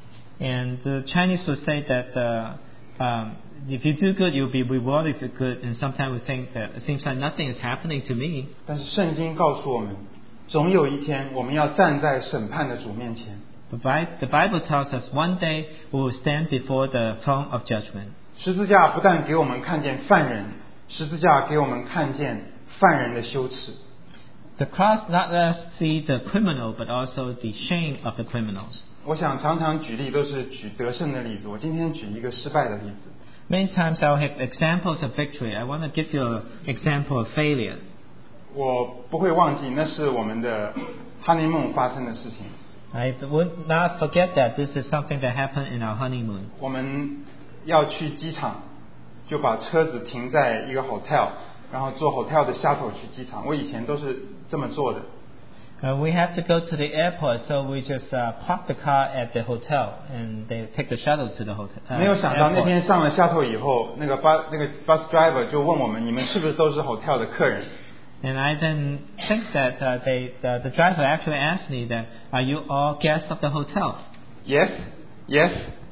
And the Chinese would say that uh, um, if you do good, you'll be rewarded for good. And sometimes we think that it seems like nothing is happening to me. 但是圣经告诉我们，总有一天我们要站在审判的主面前。 The Bi- the Bible tells us one day we will stand before the throne of judgment. 十字架不但给我们看见犯人，十字架给我们看见犯人的羞耻。 The cross not just see the criminal, but also the shame of the criminals. 我想常常举例都是举得胜的例子，我今天举一个失败的例子。 Many times I'll have examples of victory. I want to give you an example of failure. 我不会忘记，那是我们的 honeymoon 发生的事情。 I would not forget that this is something that happened in our honeymoon. 我们要去机场，就把车子停在一个 hotel， 然后坐 hotel 的 shuttle 去机场。我以前都是这么做的。 Uh, we have to go to the airport, so we just uh, park the car at the hotel, and they take the shuttle to the hotel. Uh, 没有想到那 airport. 天上了 shuttle 以后，那个 bus 那个 bus driver 就问我们：你们是不是都是 hotel 的客人？ And I then think that uh, they, the, the driver actually asked me that, are you all guests of the hotel? Yes, yes,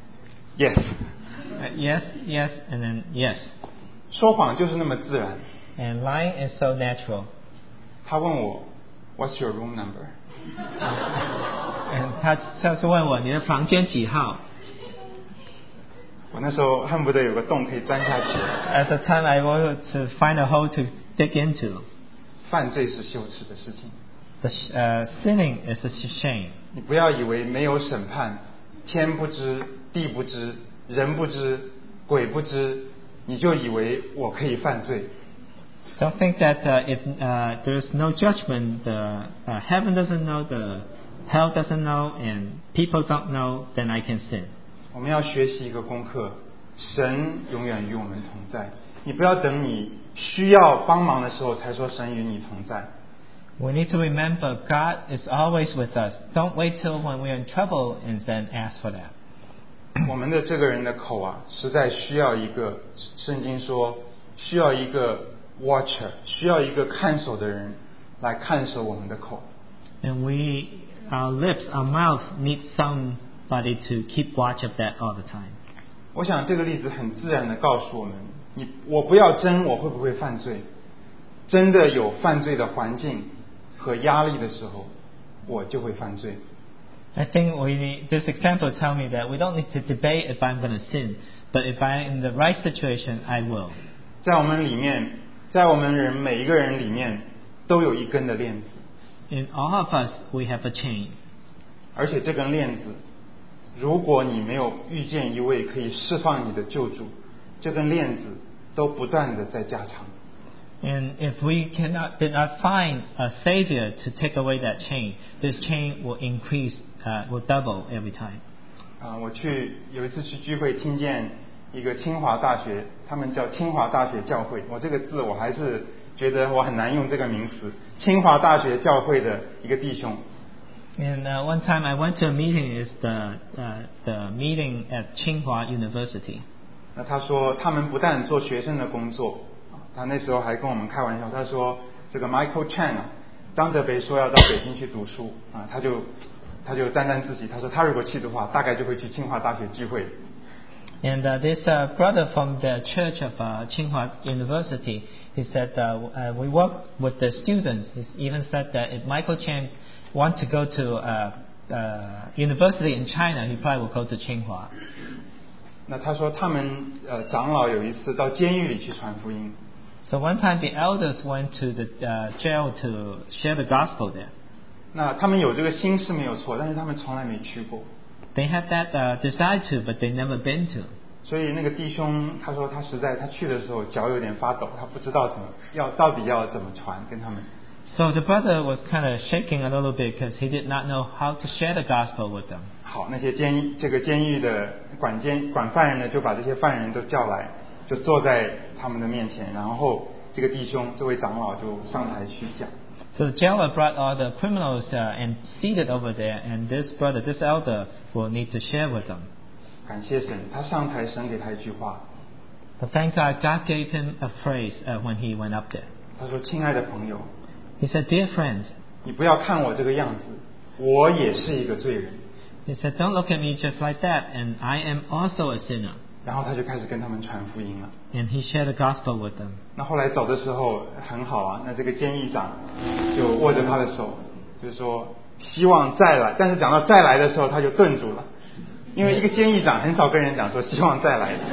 yes. Uh, yes, yes, and then yes. 说谎就是那么自然。 And lying is so natural. 他问我 What's your room number？ And 他就是问我你的房间几号？ 我那时候恨不得有个洞可以钻下去。 At the time, I wanted to find a hole to dig into. 犯罪是羞耻的事情。 The sh- uh, sinning is a shame. 你不要以为没有审判，天不知地不知人不知鬼不知，你就以为我可以犯罪。 Don't think that uh, if uh, there is no judgment, the uh, heaven doesn't know, the hell doesn't know and people don't know, then I can sin. 我们要学习一个功课，神永远与我们同在。你不要等你需要帮忙的时候才说神与你同在。 We need to remember God is always with us. Don't wait till when we're in trouble and then ask for that. 我们的这个人的口啊，实在需要一个，圣经说需要一个 watcher， 需要一个看守的人来看守我们的口。 And we, our lips, our mouth need somebody to keep watch of that all the time. 我想这个例子很自然地告诉我们，你我不要争我会不会犯罪，真的有犯罪的环境和压力的时候，我就会犯罪。 I think we need, this example tell me that we don't need to debate if I'm going to sin, but if I'm in the right situation, I will. 在我们里面，在我们人每一个人里面，都有一根的链子。 In all of us, we have a chain. 而且这根链子，如果你没有遇见一位可以释放你的救主，这根链子都不断的在加长。 And if we cannot, did not find a savior to take away that chain, this chain will increase, uh, will double every time. 啊，我去有一次去聚会，听见一个清华大学，他们叫清华大学教会。我这个字我还是觉得我很难用这个名词。清华大学教会的一个弟兄。 And uh, one time I went to a meeting, is the uh, the meeting at Tsinghua University. 那他说，他们不但做学生的工作。他那时候还跟我们开玩笑，他说这个 Michael Chang 啊，张德培说要到北京去读书啊，他就他就沾沾自喜，他说他如果去的话，大概就会去清华大学聚会。 And uh, this uh, brother from the church of uh, Tsinghua University, he said uh, uh, we work with the students. He even said that if Michael Chang want to go to uh, uh, university in China, he probably will go to Tsinghua. 那他说他们呃长老有一次到监狱里去传福音。 So one time the elders went to the uh, jail to share the gospel there. 那他们有这个心是没有错，但是他们从来没去过。 They had that uh, desire to, but they never been to. 所以那个弟兄他说他实在他去的时候脚有点发抖，他不知道怎么要到底要怎么传跟他们。 So the brother was kind of shaking a little bit because he did not know how to share the gospel with them. 好，那些监这个监狱的管监管犯人呢，就把这些犯人都叫来。就坐在他们的面前，然后这个弟兄，这位长老就上台去讲。 So the jailer brought all the criminals uh, and seated over there, and this brother, this elder, will need to share with them. 感谢神，他上台，神给他一句话。 But thank God, God gave him a phrase uh, when he went up there. 他说：“亲爱的朋友 He said, "Dear friends," 你不要看我这个样子，我也是一个罪人。 he said, "Don't look at me just like that, and I am also a sinner." 然后他就开始跟他们传福音了。 And he shared the gospel with them. 那后来走的时候很好啊，那这个监狱长就握着他的手，就是说希望再来。但是讲到再来的时候，他就顿住了，因为一个监狱长很少跟人讲说希望再来。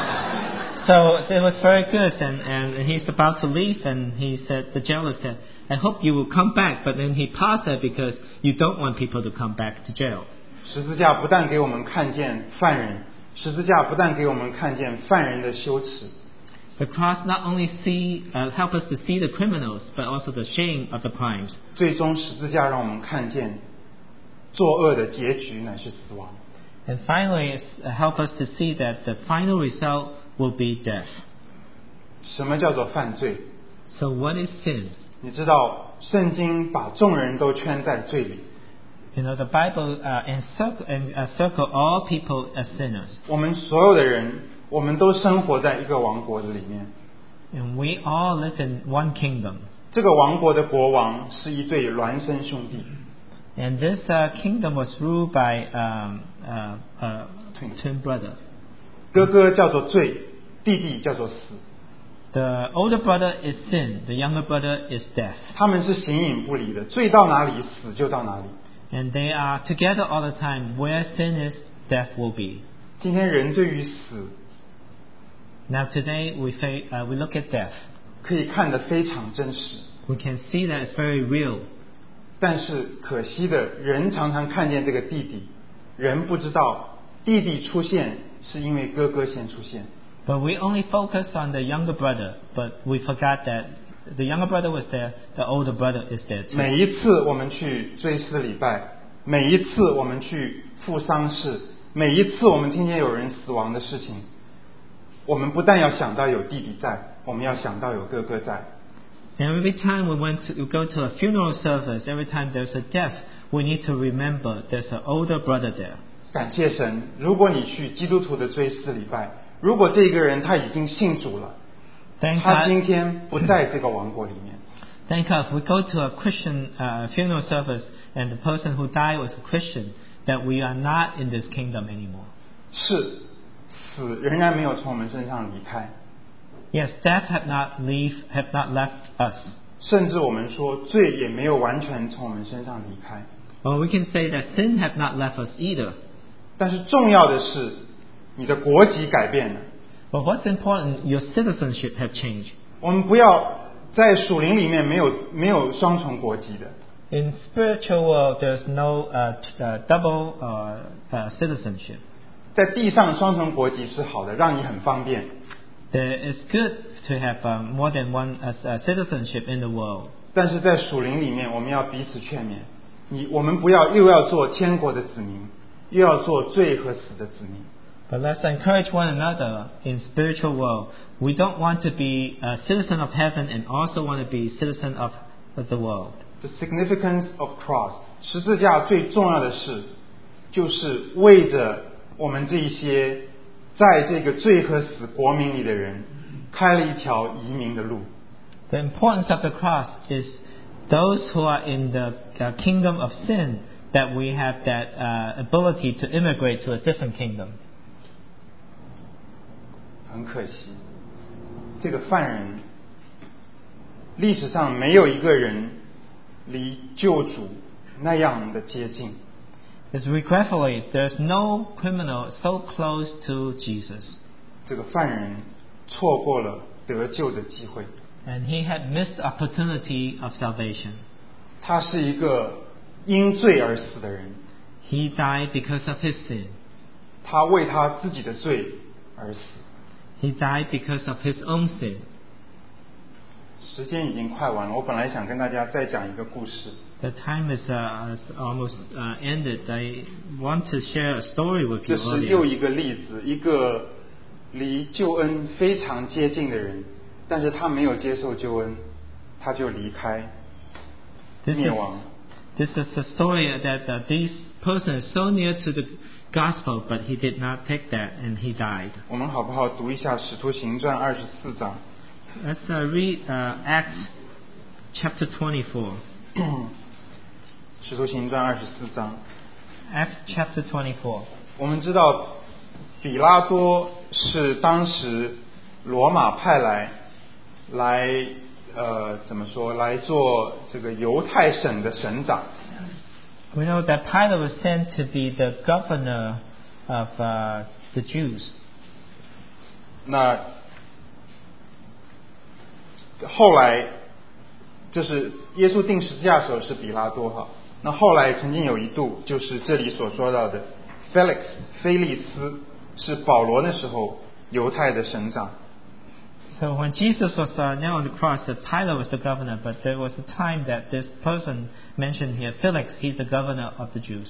So it was very good, and, and he's about to leave, and he said, the jailer said, "I hope you will come back." But then he paused that because you don't want people to come back to jail. 十字架不但给我们看见犯人。十字架不但给我们看见犯人的羞耻 The cross not only see, uh, help us to see the criminals, but also the shame of the crimes. 最终十字架让我们看见作恶的结局乃是死亡 And finally, it's, uh, help us to see that the final result will be death. 什么叫做犯罪 So what is sin? 你知道圣经把众人都圈在罪里 You know, the Bible uh, encircle, encircle all people as sinners. 我们所有的人我们都生活在一个王国的里面 And we all live in one kingdom. 这个王国的国王是一对孪生兄弟 And this uh, kingdom was ruled by um, uh, uh, twin brother. 哥哥叫做罪弟弟叫做死 The older brother is sin. The younger brother is death. 他们是形影不离的罪到哪里死就到哪里 And they are together all the time. Where sin is, death will be. 今天人对于死 Now today we, face, uh, we look at death. 可以看得非常真实 We can see that it's very real. 但是可惜的人常常看见这个弟弟人不知道弟弟出现是因为哥哥先出现 But we only focus on the younger brother. But we forgot that the younger brother was there. The older brother is there too. 每一次我们去追思礼拜每一次我们去赴丧事，每一次我们听见有人死亡的事情，我们不但要想到有弟弟在，我们要想到有哥哥在。 And every time we went to we go to a funeral service, every time there's a death, we need to remember there's an older brother there. 感谢神，如果你去基督徒的追思礼拜，如果这个人他已经信主了， Thank 他今 God, 天不在这个王国里面。 thank God, if we go to a Christian uh, funeral service and the person who died was a Christian, that we are not in this kingdom anymore. 是，死仍然没有从我们身上离开。 Yes, death have not leave have not left us. 甚至我们说罪也没有完全从我们身上离开。 Or we can say that sin have not left us either. 但是重要的是，你的国籍改变了。 But what's important, your citizenship have changed. 我们不要在属灵里面没有没有双重国籍的。 In spiritual world, there's no uh, t- uh, double uh, uh, citizenship. 在地上双重国籍是好的，让你很方便。 There is good to have um, more than one uh, uh, citizenship in the world. 但是在属灵里面，我们要彼此劝勉。你我们不要又要做天国的子民，又要做罪和死的子民。 But let's encourage one another in spiritual world. We don't want to be a citizen of heaven and also want to be citizen of, of the world. The significance of cross， 十字架最重要的事，就是为着我们这一些在这个罪和死国民里的人，开了一条移民的路。 The importance of the cross is those who are in the uh, kingdom of sin, that we have that uh, ability to immigrate to a different kingdom. 很可惜，这个犯人历史上没有一个人离救主那样的接近。 It's regretfully, there's no criminal so close to Jesus. 这个犯人错过了得救的机会。 And he had missed the opportunity of salvation. 他是一个因罪而死的人， He died because of his sin. 他为他自己的罪而死。 He died because of his own sin. 时间已经快完了，我本来想跟大家再讲一个故事。 The time is, uh, is almost uh, ended. I want to share a story with 这 you 是又 earlier. 一个例子，一个离救恩非常接近的人，但是他没有接受救恩，他就离开 This 灭 is, 亡。 this is a story that uh, this person is so near to the gospel, but he did not take that and he died. 我们好不好读一下《使徒行传》二十四章？ Let's uh, read uh, Acts chapter twenty-four. 《使徒行传》二十四章。 Acts chapter twenty-four. 我们知道，比拉多是当时罗马派来来呃怎么说来做这个犹太省的省长。 We know that Pilate was sent to be the governor of uh, the Jews. 那后来就是耶稣钉十字架的时候是比拉多哈，那后来曾经有一度就是这里所说到的 Felix 菲利斯是保罗那时候犹太的省长。 So when Jesus was uh, nailed on the cross, that Pilate was the governor, but there was a time that this person mentioned here, Felix, he's the governor of the Jews.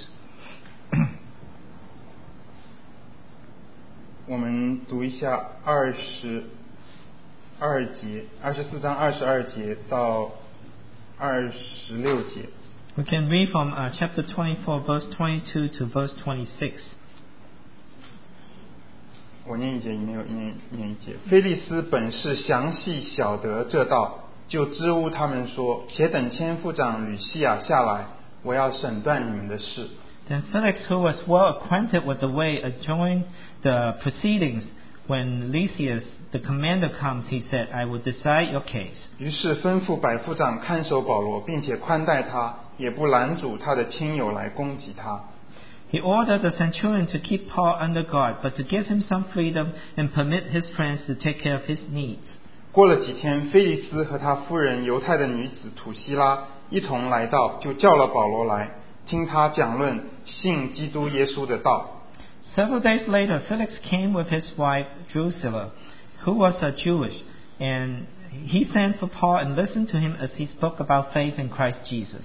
我们读一下二十二节，二十四章二十二节到二十六节。 We can read from uh, chapter twenty-four, verse twenty-two to verse twenty-six. 我念一节，你念念念一节。菲利斯本是详细晓得这道，就支吾他们说：“且等千夫长吕西亚下来，我要审断你们的事。” Then Felix, who was well acquainted with the way, adjourned the proceedings. When Lysias, the commander, comes, he said, I will decide your case. 于是吩咐百夫长看守保罗，并且宽待他，也不拦阻他的亲友来攻击他。 He ordered the centurion to keep Paul under guard, but to give him some freedom and permit his friends to take care of his needs. 过了几天，菲利斯和他夫人犹太的女子土希拉一同来到，就叫了保罗来，听他讲论信基督耶稣的道。 Several days later, Felix came with his wife Drusilla, who was a Jewish, and he sent for Paul and listened to him as he spoke about faith in Christ Jesus.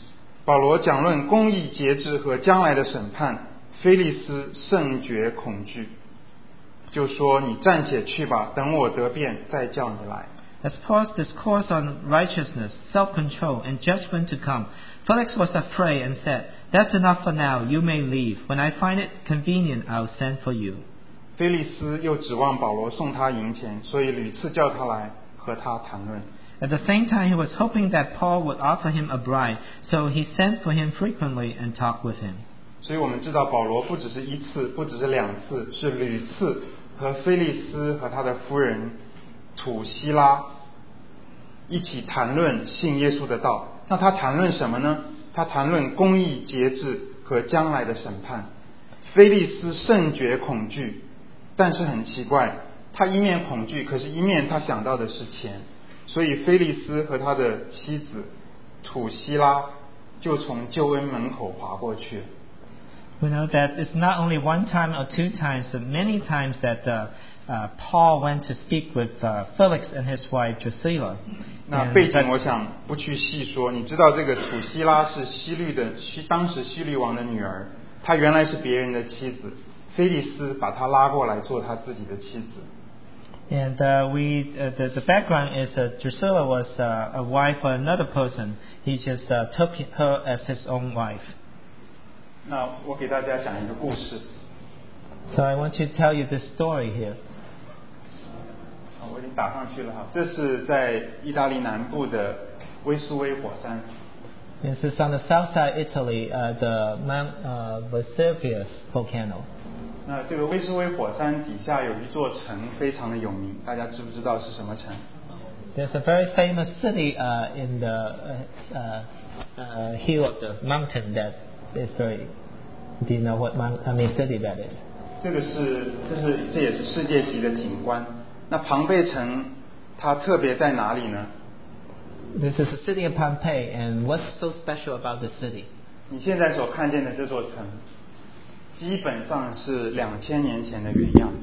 保罗讲论公义、节制和将来的审判，菲利斯甚觉恐惧，就说：“你暂且去吧，等我得便再叫你来。” As Paul's discourse on righteousness, self-control, and judgment to come, Felix was afraid and said, "That's enough for now. You may leave. When I find it convenient, I'll send for you." 菲利斯又指望保罗送他银钱，所以屡次叫他来和他谈论。 At the same time, he was hoping that Paul would offer him a bride, so he sent for him frequently and talked with him. 所以我们知道保罗不只是一次，不只是两次，是屡次和菲利斯和他的夫人土希拉一起谈论信耶稣的道。那他谈论什么呢？他谈论公义、节制和将来的审判。菲利斯甚觉恐惧，但是很奇怪，他一面恐惧，可是一面他想到的是钱。所以菲利斯和他的妻子土希拉就从救恩门口滑过去。 We know that it's not only one time or two times, but many times that uh, uh, Paul went to speak with uh, Felix and his wife Drusilla. 那背景我想不去细说，你知道这个土希拉是希律的希当时希律王的女儿，她原来是别人的妻子，菲利斯把她拉过来做他自己的妻子。 And uh, we, uh, the, the background is that Drusilla was uh, a wife for another person. He just uh, took her as his own wife. 那我给大家讲一个故事。 So I want to tell you this story here. 我已经打上去了哈，这是在意大利南部的威苏威火山。 This is on the south side Italy, uh, the Mount uh, Vesuvius volcano. 那这个威苏威火山底下有一座城非常的有名，大家知不知道是什么城？ There's a very famous city uh, in the uh, uh, uh, hill of the mountain that is very. Do you know what mount, I mean city that is? 这个是，这是这也是世界级的景观。那庞贝城它特别在哪里呢？ This is the city of Pompeii, and what's so special about the city? 你现在所看见的这座城，基本上是两千年前的原样。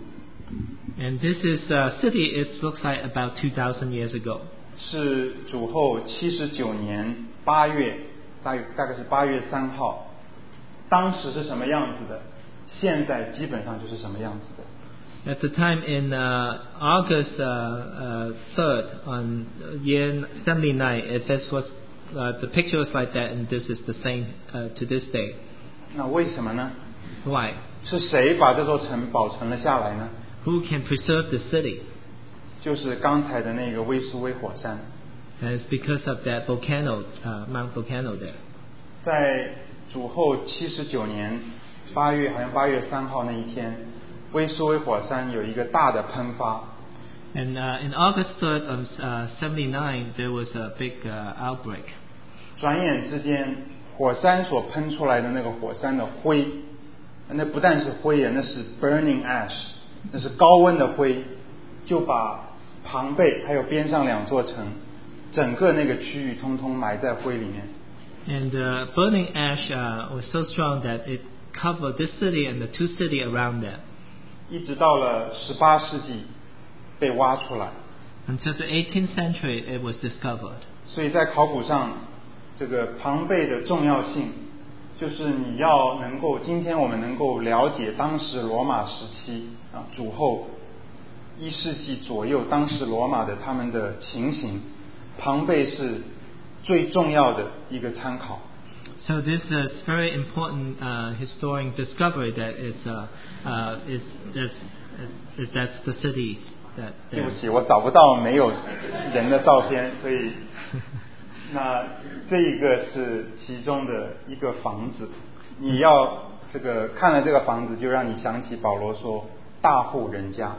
And this is uh, city. It looks like about two thousand years ago. 是主后七十九年八月，大约大概是八月三号。当时是什么样子的？现在基本上就是什么样子的。 At the time in uh, August uh, uh, third on year seventy-nine, if this was uh, the picture was like that, and this is the same uh, to this day. 那为什么呢？ Why? 是谁把这座城保存了下来呢？ Who can preserve the city? 就是刚才的那个威苏威火山。 And it's because of that volcano, uh, Mount Volcano there. 在主后七十九年八月，好像八月三号那一天，威苏威火山有一个大的喷发。 And uh, in August third of uh, seventy-nine, there was a big uh, outbreak. 转眼之间，火山所喷出来的那个火山的灰，那不但是灰啊，那是 burning ash， 那是高温的灰，就把庞贝还有边上两座城，整个那个区域通通埋在灰里面。 And uh, burning ash uh, was so strong that it covered this city and the two cities around there. 一直到了十八世纪被挖出来。 Until the eighteenth century, it was discovered. 所以在考古上，这个庞贝的重要性，就是你要能够，今天我们能够了解当时罗马时期啊，主后一世纪左右，当时罗马的他们的情形，庞贝是最重要的一个参考。 So this is very important uh, historic discovery that is uh, uh, is that's is, that's the city that. 对不起，我找不到没有人的照片，所以那这一个是其中的一个房子。你要这个看了这个房子，就让你想起保罗说大户人家。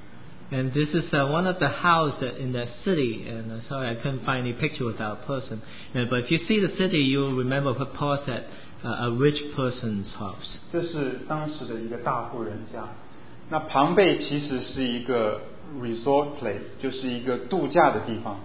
And this is uh, one of the houses in the city. And uh, sorry, I couldn't find any picture without a person. Uh, but if you see the city, you'll remember what Paul said: uh, a rich person's house. 这是当时的一个大户人家。那庞贝其实是一个 resort place， 就是一个度假的地方。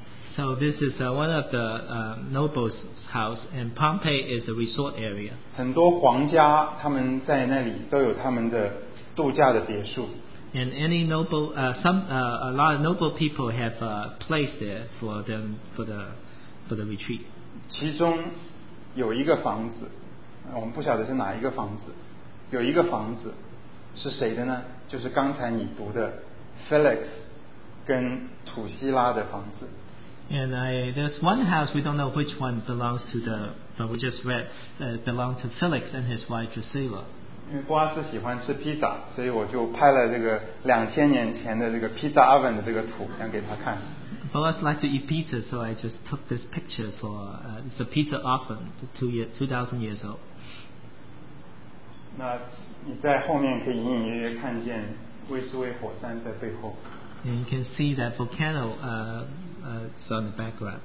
So this is uh, one of the uh, nobles' house, and Pompeii is a resort area. 很多皇家他们在那里都有他们的度假的别墅。 And any noble, uh, some, uh, a lot of noble people have a place there for them for the for the retreat. 其中有一个房子，我们不晓得是哪一个房子，有一个房子是谁的呢？就是刚才你读的 Felix 跟土希拉的房子。 And I, there's one house, we don't know which one belongs to the, but we just read, uh, belonged to Felix and his wife Drusilla. 因为波阿斯喜欢吃披萨，所以我就拍了这个两千年前的这个披萨 oven 的这个图，想给他看。 Boaz liked to eat pizza, so I just took this picture for, uh, it's a pizza oven, two, year, two thousand years old. 那你在后面可以隐隐约约看见威斯威火山在背后。 And you can see that volcano uh, uh, is on the background.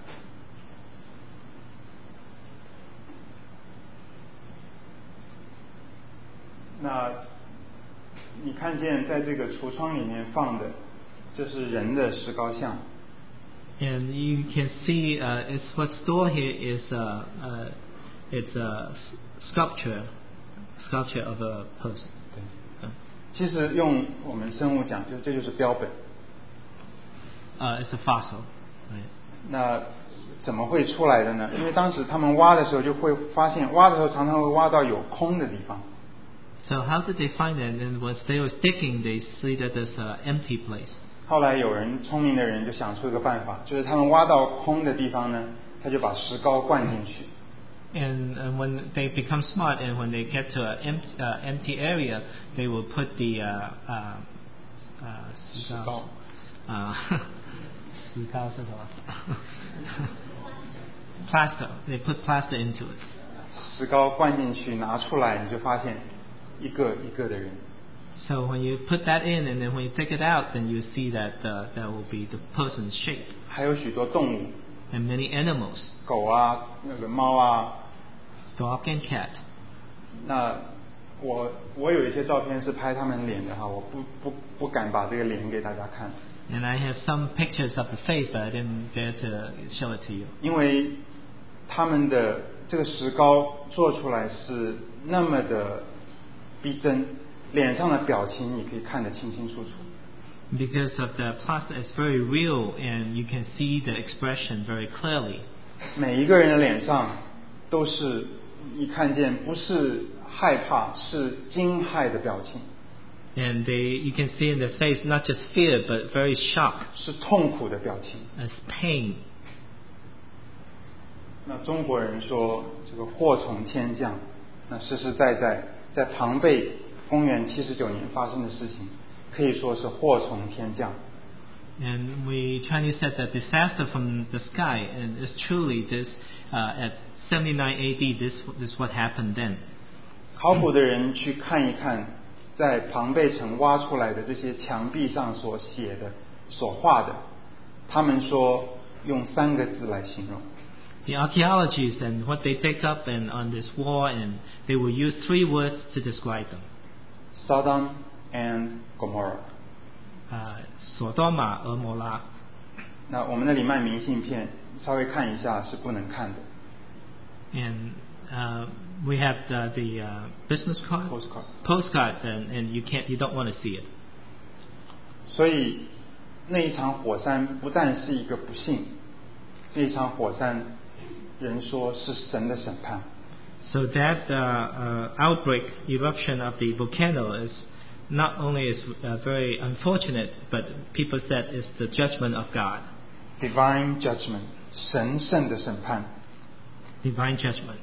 那你看见在这个橱窗里面放的，这是人的石膏像。 And you can see, uh, it's what's stored here is uh, uh, it's a sculpture, sculpture of a person. 对，其实用我们生物讲，就这就是标本。 Uh, it's a fossil. Right? 那怎么会出来的呢？因为当时他们挖的时候就会发现，挖的时候常常会挖到有空的地方。 So how did they find it? And once they were digging, they see that there's an empty place. 后来有人聪明的人就想出一个办法，就是他们挖到空的地方呢，他就把石膏灌进去。 And, and when they become smart, and when they get to an empty, uh, empty area, they will put the uh, uh, uh, 石膏 uh, 石膏是什么？plaster. They put plaster into it. 石膏灌进去，拿出来，你就发现一个一个的人。 So when you put that in, and then when you take it out, then you see that uh, that will be the person's shape. 还有许多动物。 And many animals. 狗啊，那个猫啊。 Dog and cat. 那我我有一些照片是拍他们脸的哈，我不不不敢把这个脸给大家看。 And I have some pictures of the face, but I didn't dare to show it to you. 因为他们的这个石膏做出来是那么的逼真，脸上的表情你可以看得清清楚楚。 Because of the plaster, it's very real, and you can see the expression very clearly. 每一个人的脸上都是一看见不是害怕，是惊骇的表情。 And they, you can see in their face not just fear, but very shock. 是痛苦的表情。 As pain. 那中国人说这个祸从天降，那实实在在在庞贝公元七十九年发生的事情，可以说是祸从天降。 And we Chinese said that disaster from the sky, and it's truly this uh, at seventy-nine A D. This this is what happened then. 考古的人去看一看，在庞贝城挖出来的这些墙壁上所写的、所画的，他们说用三个字来形容。 The archaeologists and what they dig up and on this wall, and they will use three words to describe them. Sodom and Gomorrah. 啊，索多玛、俄摩拉。 那我们那里卖明信片，稍微看一下是不能看的。 And uh, we have the, the uh, business card, postcard, postcard, and, and you can't, you don't want to see it. 所以那一场火山不但是一个不幸，那一场火山人说是神的审判。 So that uh, uh, outbreak, eruption of the volcano is not only is uh, very unfortunate, but people said it's the judgment of God. Divine judgment, 神圣的审判。 Divine judgment.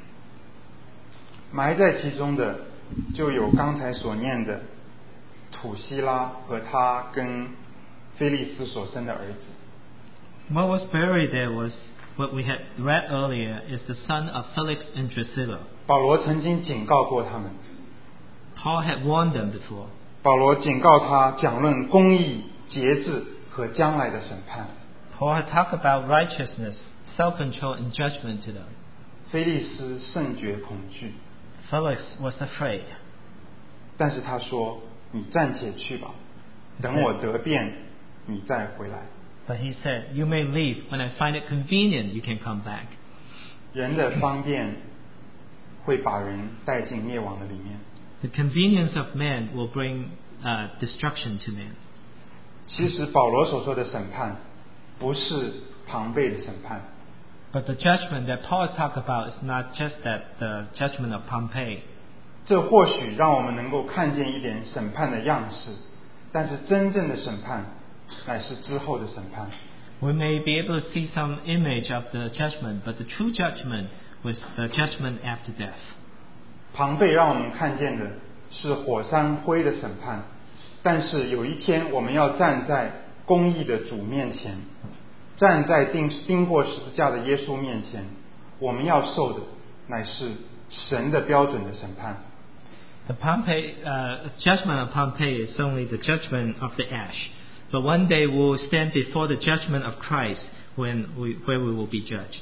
埋在其中的就有刚才所念的土希拉和他跟菲利斯所生的儿子。 What was buried there was what we had read earlier, is the son of Felix and Drusilla. 保罗曾经警告过他们。 Paul had warned them before. 保罗警告他讲论公义、节制和将来的审判。 Paul had talked about righteousness, self-control, and judgment to them. 菲利斯甚觉恐惧。 Felix was afraid. 但是他说：“你暂且去吧，等我得便，你再回来。” But he said, "You may leave. When I find it convenient, you can come back." 人的方便会把人带进灭亡的里面。 The convenience of man will bring uh, destruction to man. 其实保罗所说的审判，不是庞贝的审判， But the judgment that Paul talked about is not just that the judgment of Pompeii. 这或许让我们能够看见一点审判的样式，但是真正的审判乃是之后的审判。 We may be able to see some image of the judgment, but the true judgment was the judgment after death. 庞贝让我们看见的是火山灰的审判，但是有一天我们要站在公义的主面前，站在钉钉过十字架的耶稣面前，我们要受的乃是神的标准的审判。 The Pompeii, uh, judgment of Pompeii is only the judgment of the ash. But one day we will stand before the judgment of Christ when we, where we will be judged.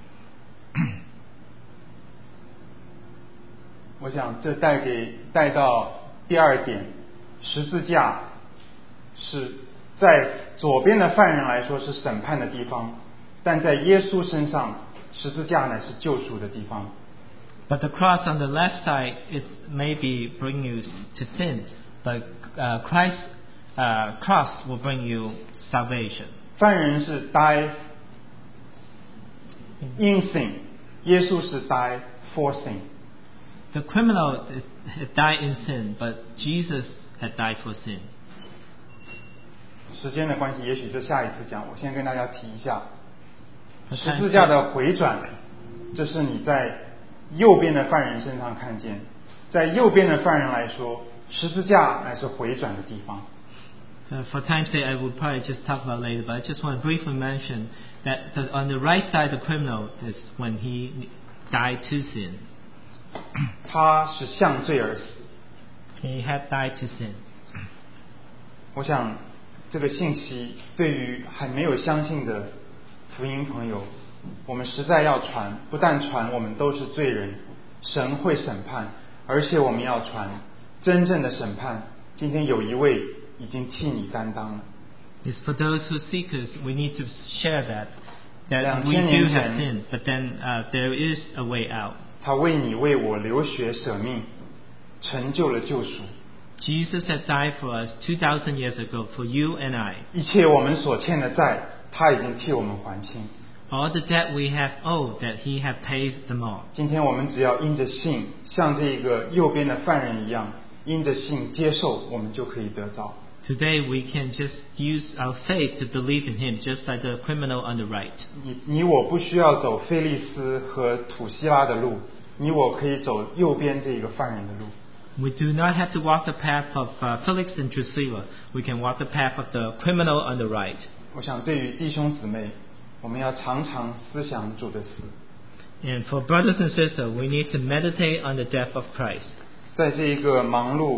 我想这带给带到第二点，十字架是在左边的犯人来说是审判的地方，但在耶稣身上，十字架乃是救赎的地方。 But the cross on the left side is maybe bring you to sin, but uh, Christ's uh, cross will bring you salvation. 犯人是 die in sin， 耶稣是 die for sin。 The criminal is, had died in sin, but Jesus had died for sin. 时间的关系，也许这下一次讲，我先跟大家提一下十字架的回转，这是你在右边的犯人身上看见，在右边的犯人来说，十字架乃是回转的地方。 Uh, for time's sake, I will probably just talk about later, but I just want to briefly mention that the, on the right side of the criminal is when he died to sin. 他是向罪而死。 He had died to sin. 我想这个信息对于还没有相信的福音朋友，我们实在要传，不但传我们都是罪人，神会审判，而且我们要传真正的审判。今天有一位已经替你担当了。 It's for those who seek us, we need to share that, that we do have sin, but then uh, there is a way out. 他为你为我流血舍命，成就了救赎。 Jesus had died for us two thousand years ago, for you and I. 一切我们所欠的债，他已经替我们还清。 All the debt we have owed, that He had paid them all. 今天我们只要因着信，像这个右边的犯人一样，因着信接受，我们就可以得着。 Today we can just use our faith to believe in Him, just like the criminal on the right. 你你我不需要走菲利斯和土希拉的路，你我可以走右边这个犯人的路。 We do not have to walk the path of uh, Felix and Drusilla. We can walk the path of the criminal on the right. 我想对于弟兄姊妹，我们要常常思想主的死。 And for brothers and sisters, we need to meditate on the death of Christ. 在这一个忙碌、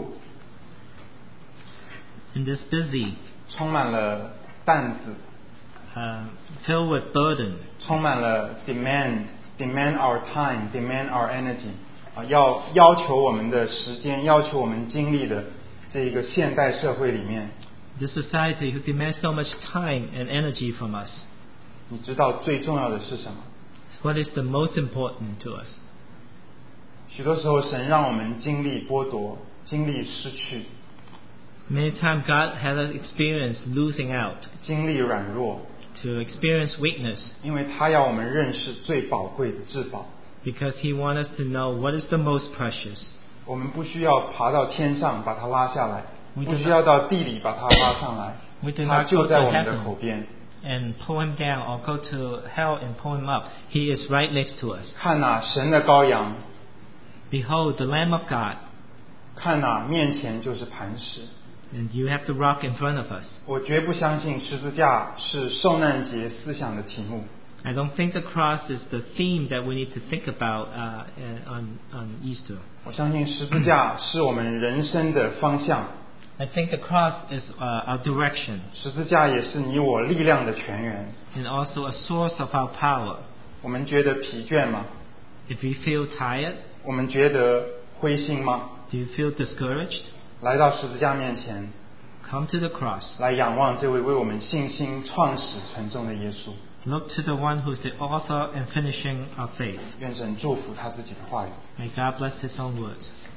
In this busy, 充满了担子、 uh, filled with burden, 充满了 demand demand our time demand our energy 啊，要要求我们的时间，要求我们精力的这一个现代社会里面， the society who demands so much time and energy from us. 你知道最重要的是什么？ What is the most important to us? 许多时候，神让我们经历剥夺，经历失去， Many times God had us experience losing out, 经历软弱， to experience weakness, 因为他要我们认识最宝贵的至宝。 because He wants us to know what is the most precious. 我们不需要爬到天上把它拉下来， We do 不需要到地里把它拉上来， We do 它 not 就 go 在 to 我们的 heaven 口边。 and pull Him down, or go to hell and pull Him up. He is right next to us. 看哪，神的羔羊， Behold, the Lamb of God, 看哪，面前就是磐石。 and you have the rock in front of us. 我绝不相信十字架是受难节思想的题目。 I don't think the cross is the theme that we need to think about uh, uh, on, on Easter. 我相信十字架是我们人生的方向， I think the cross is uh, our direction, 十字架也是你我力量的泉源。 and also a source of our power. 我们觉得疲倦吗？ If we feel tired, 我们觉得灰心吗？ do you feel discouraged? 来到十字架面前， Come to the cross. 来仰望这位为我们信心创始成终的耶稣。 Look to the one who is the author and finishing of faith. 愿神祝福他自己的话语。 May God bless His own words.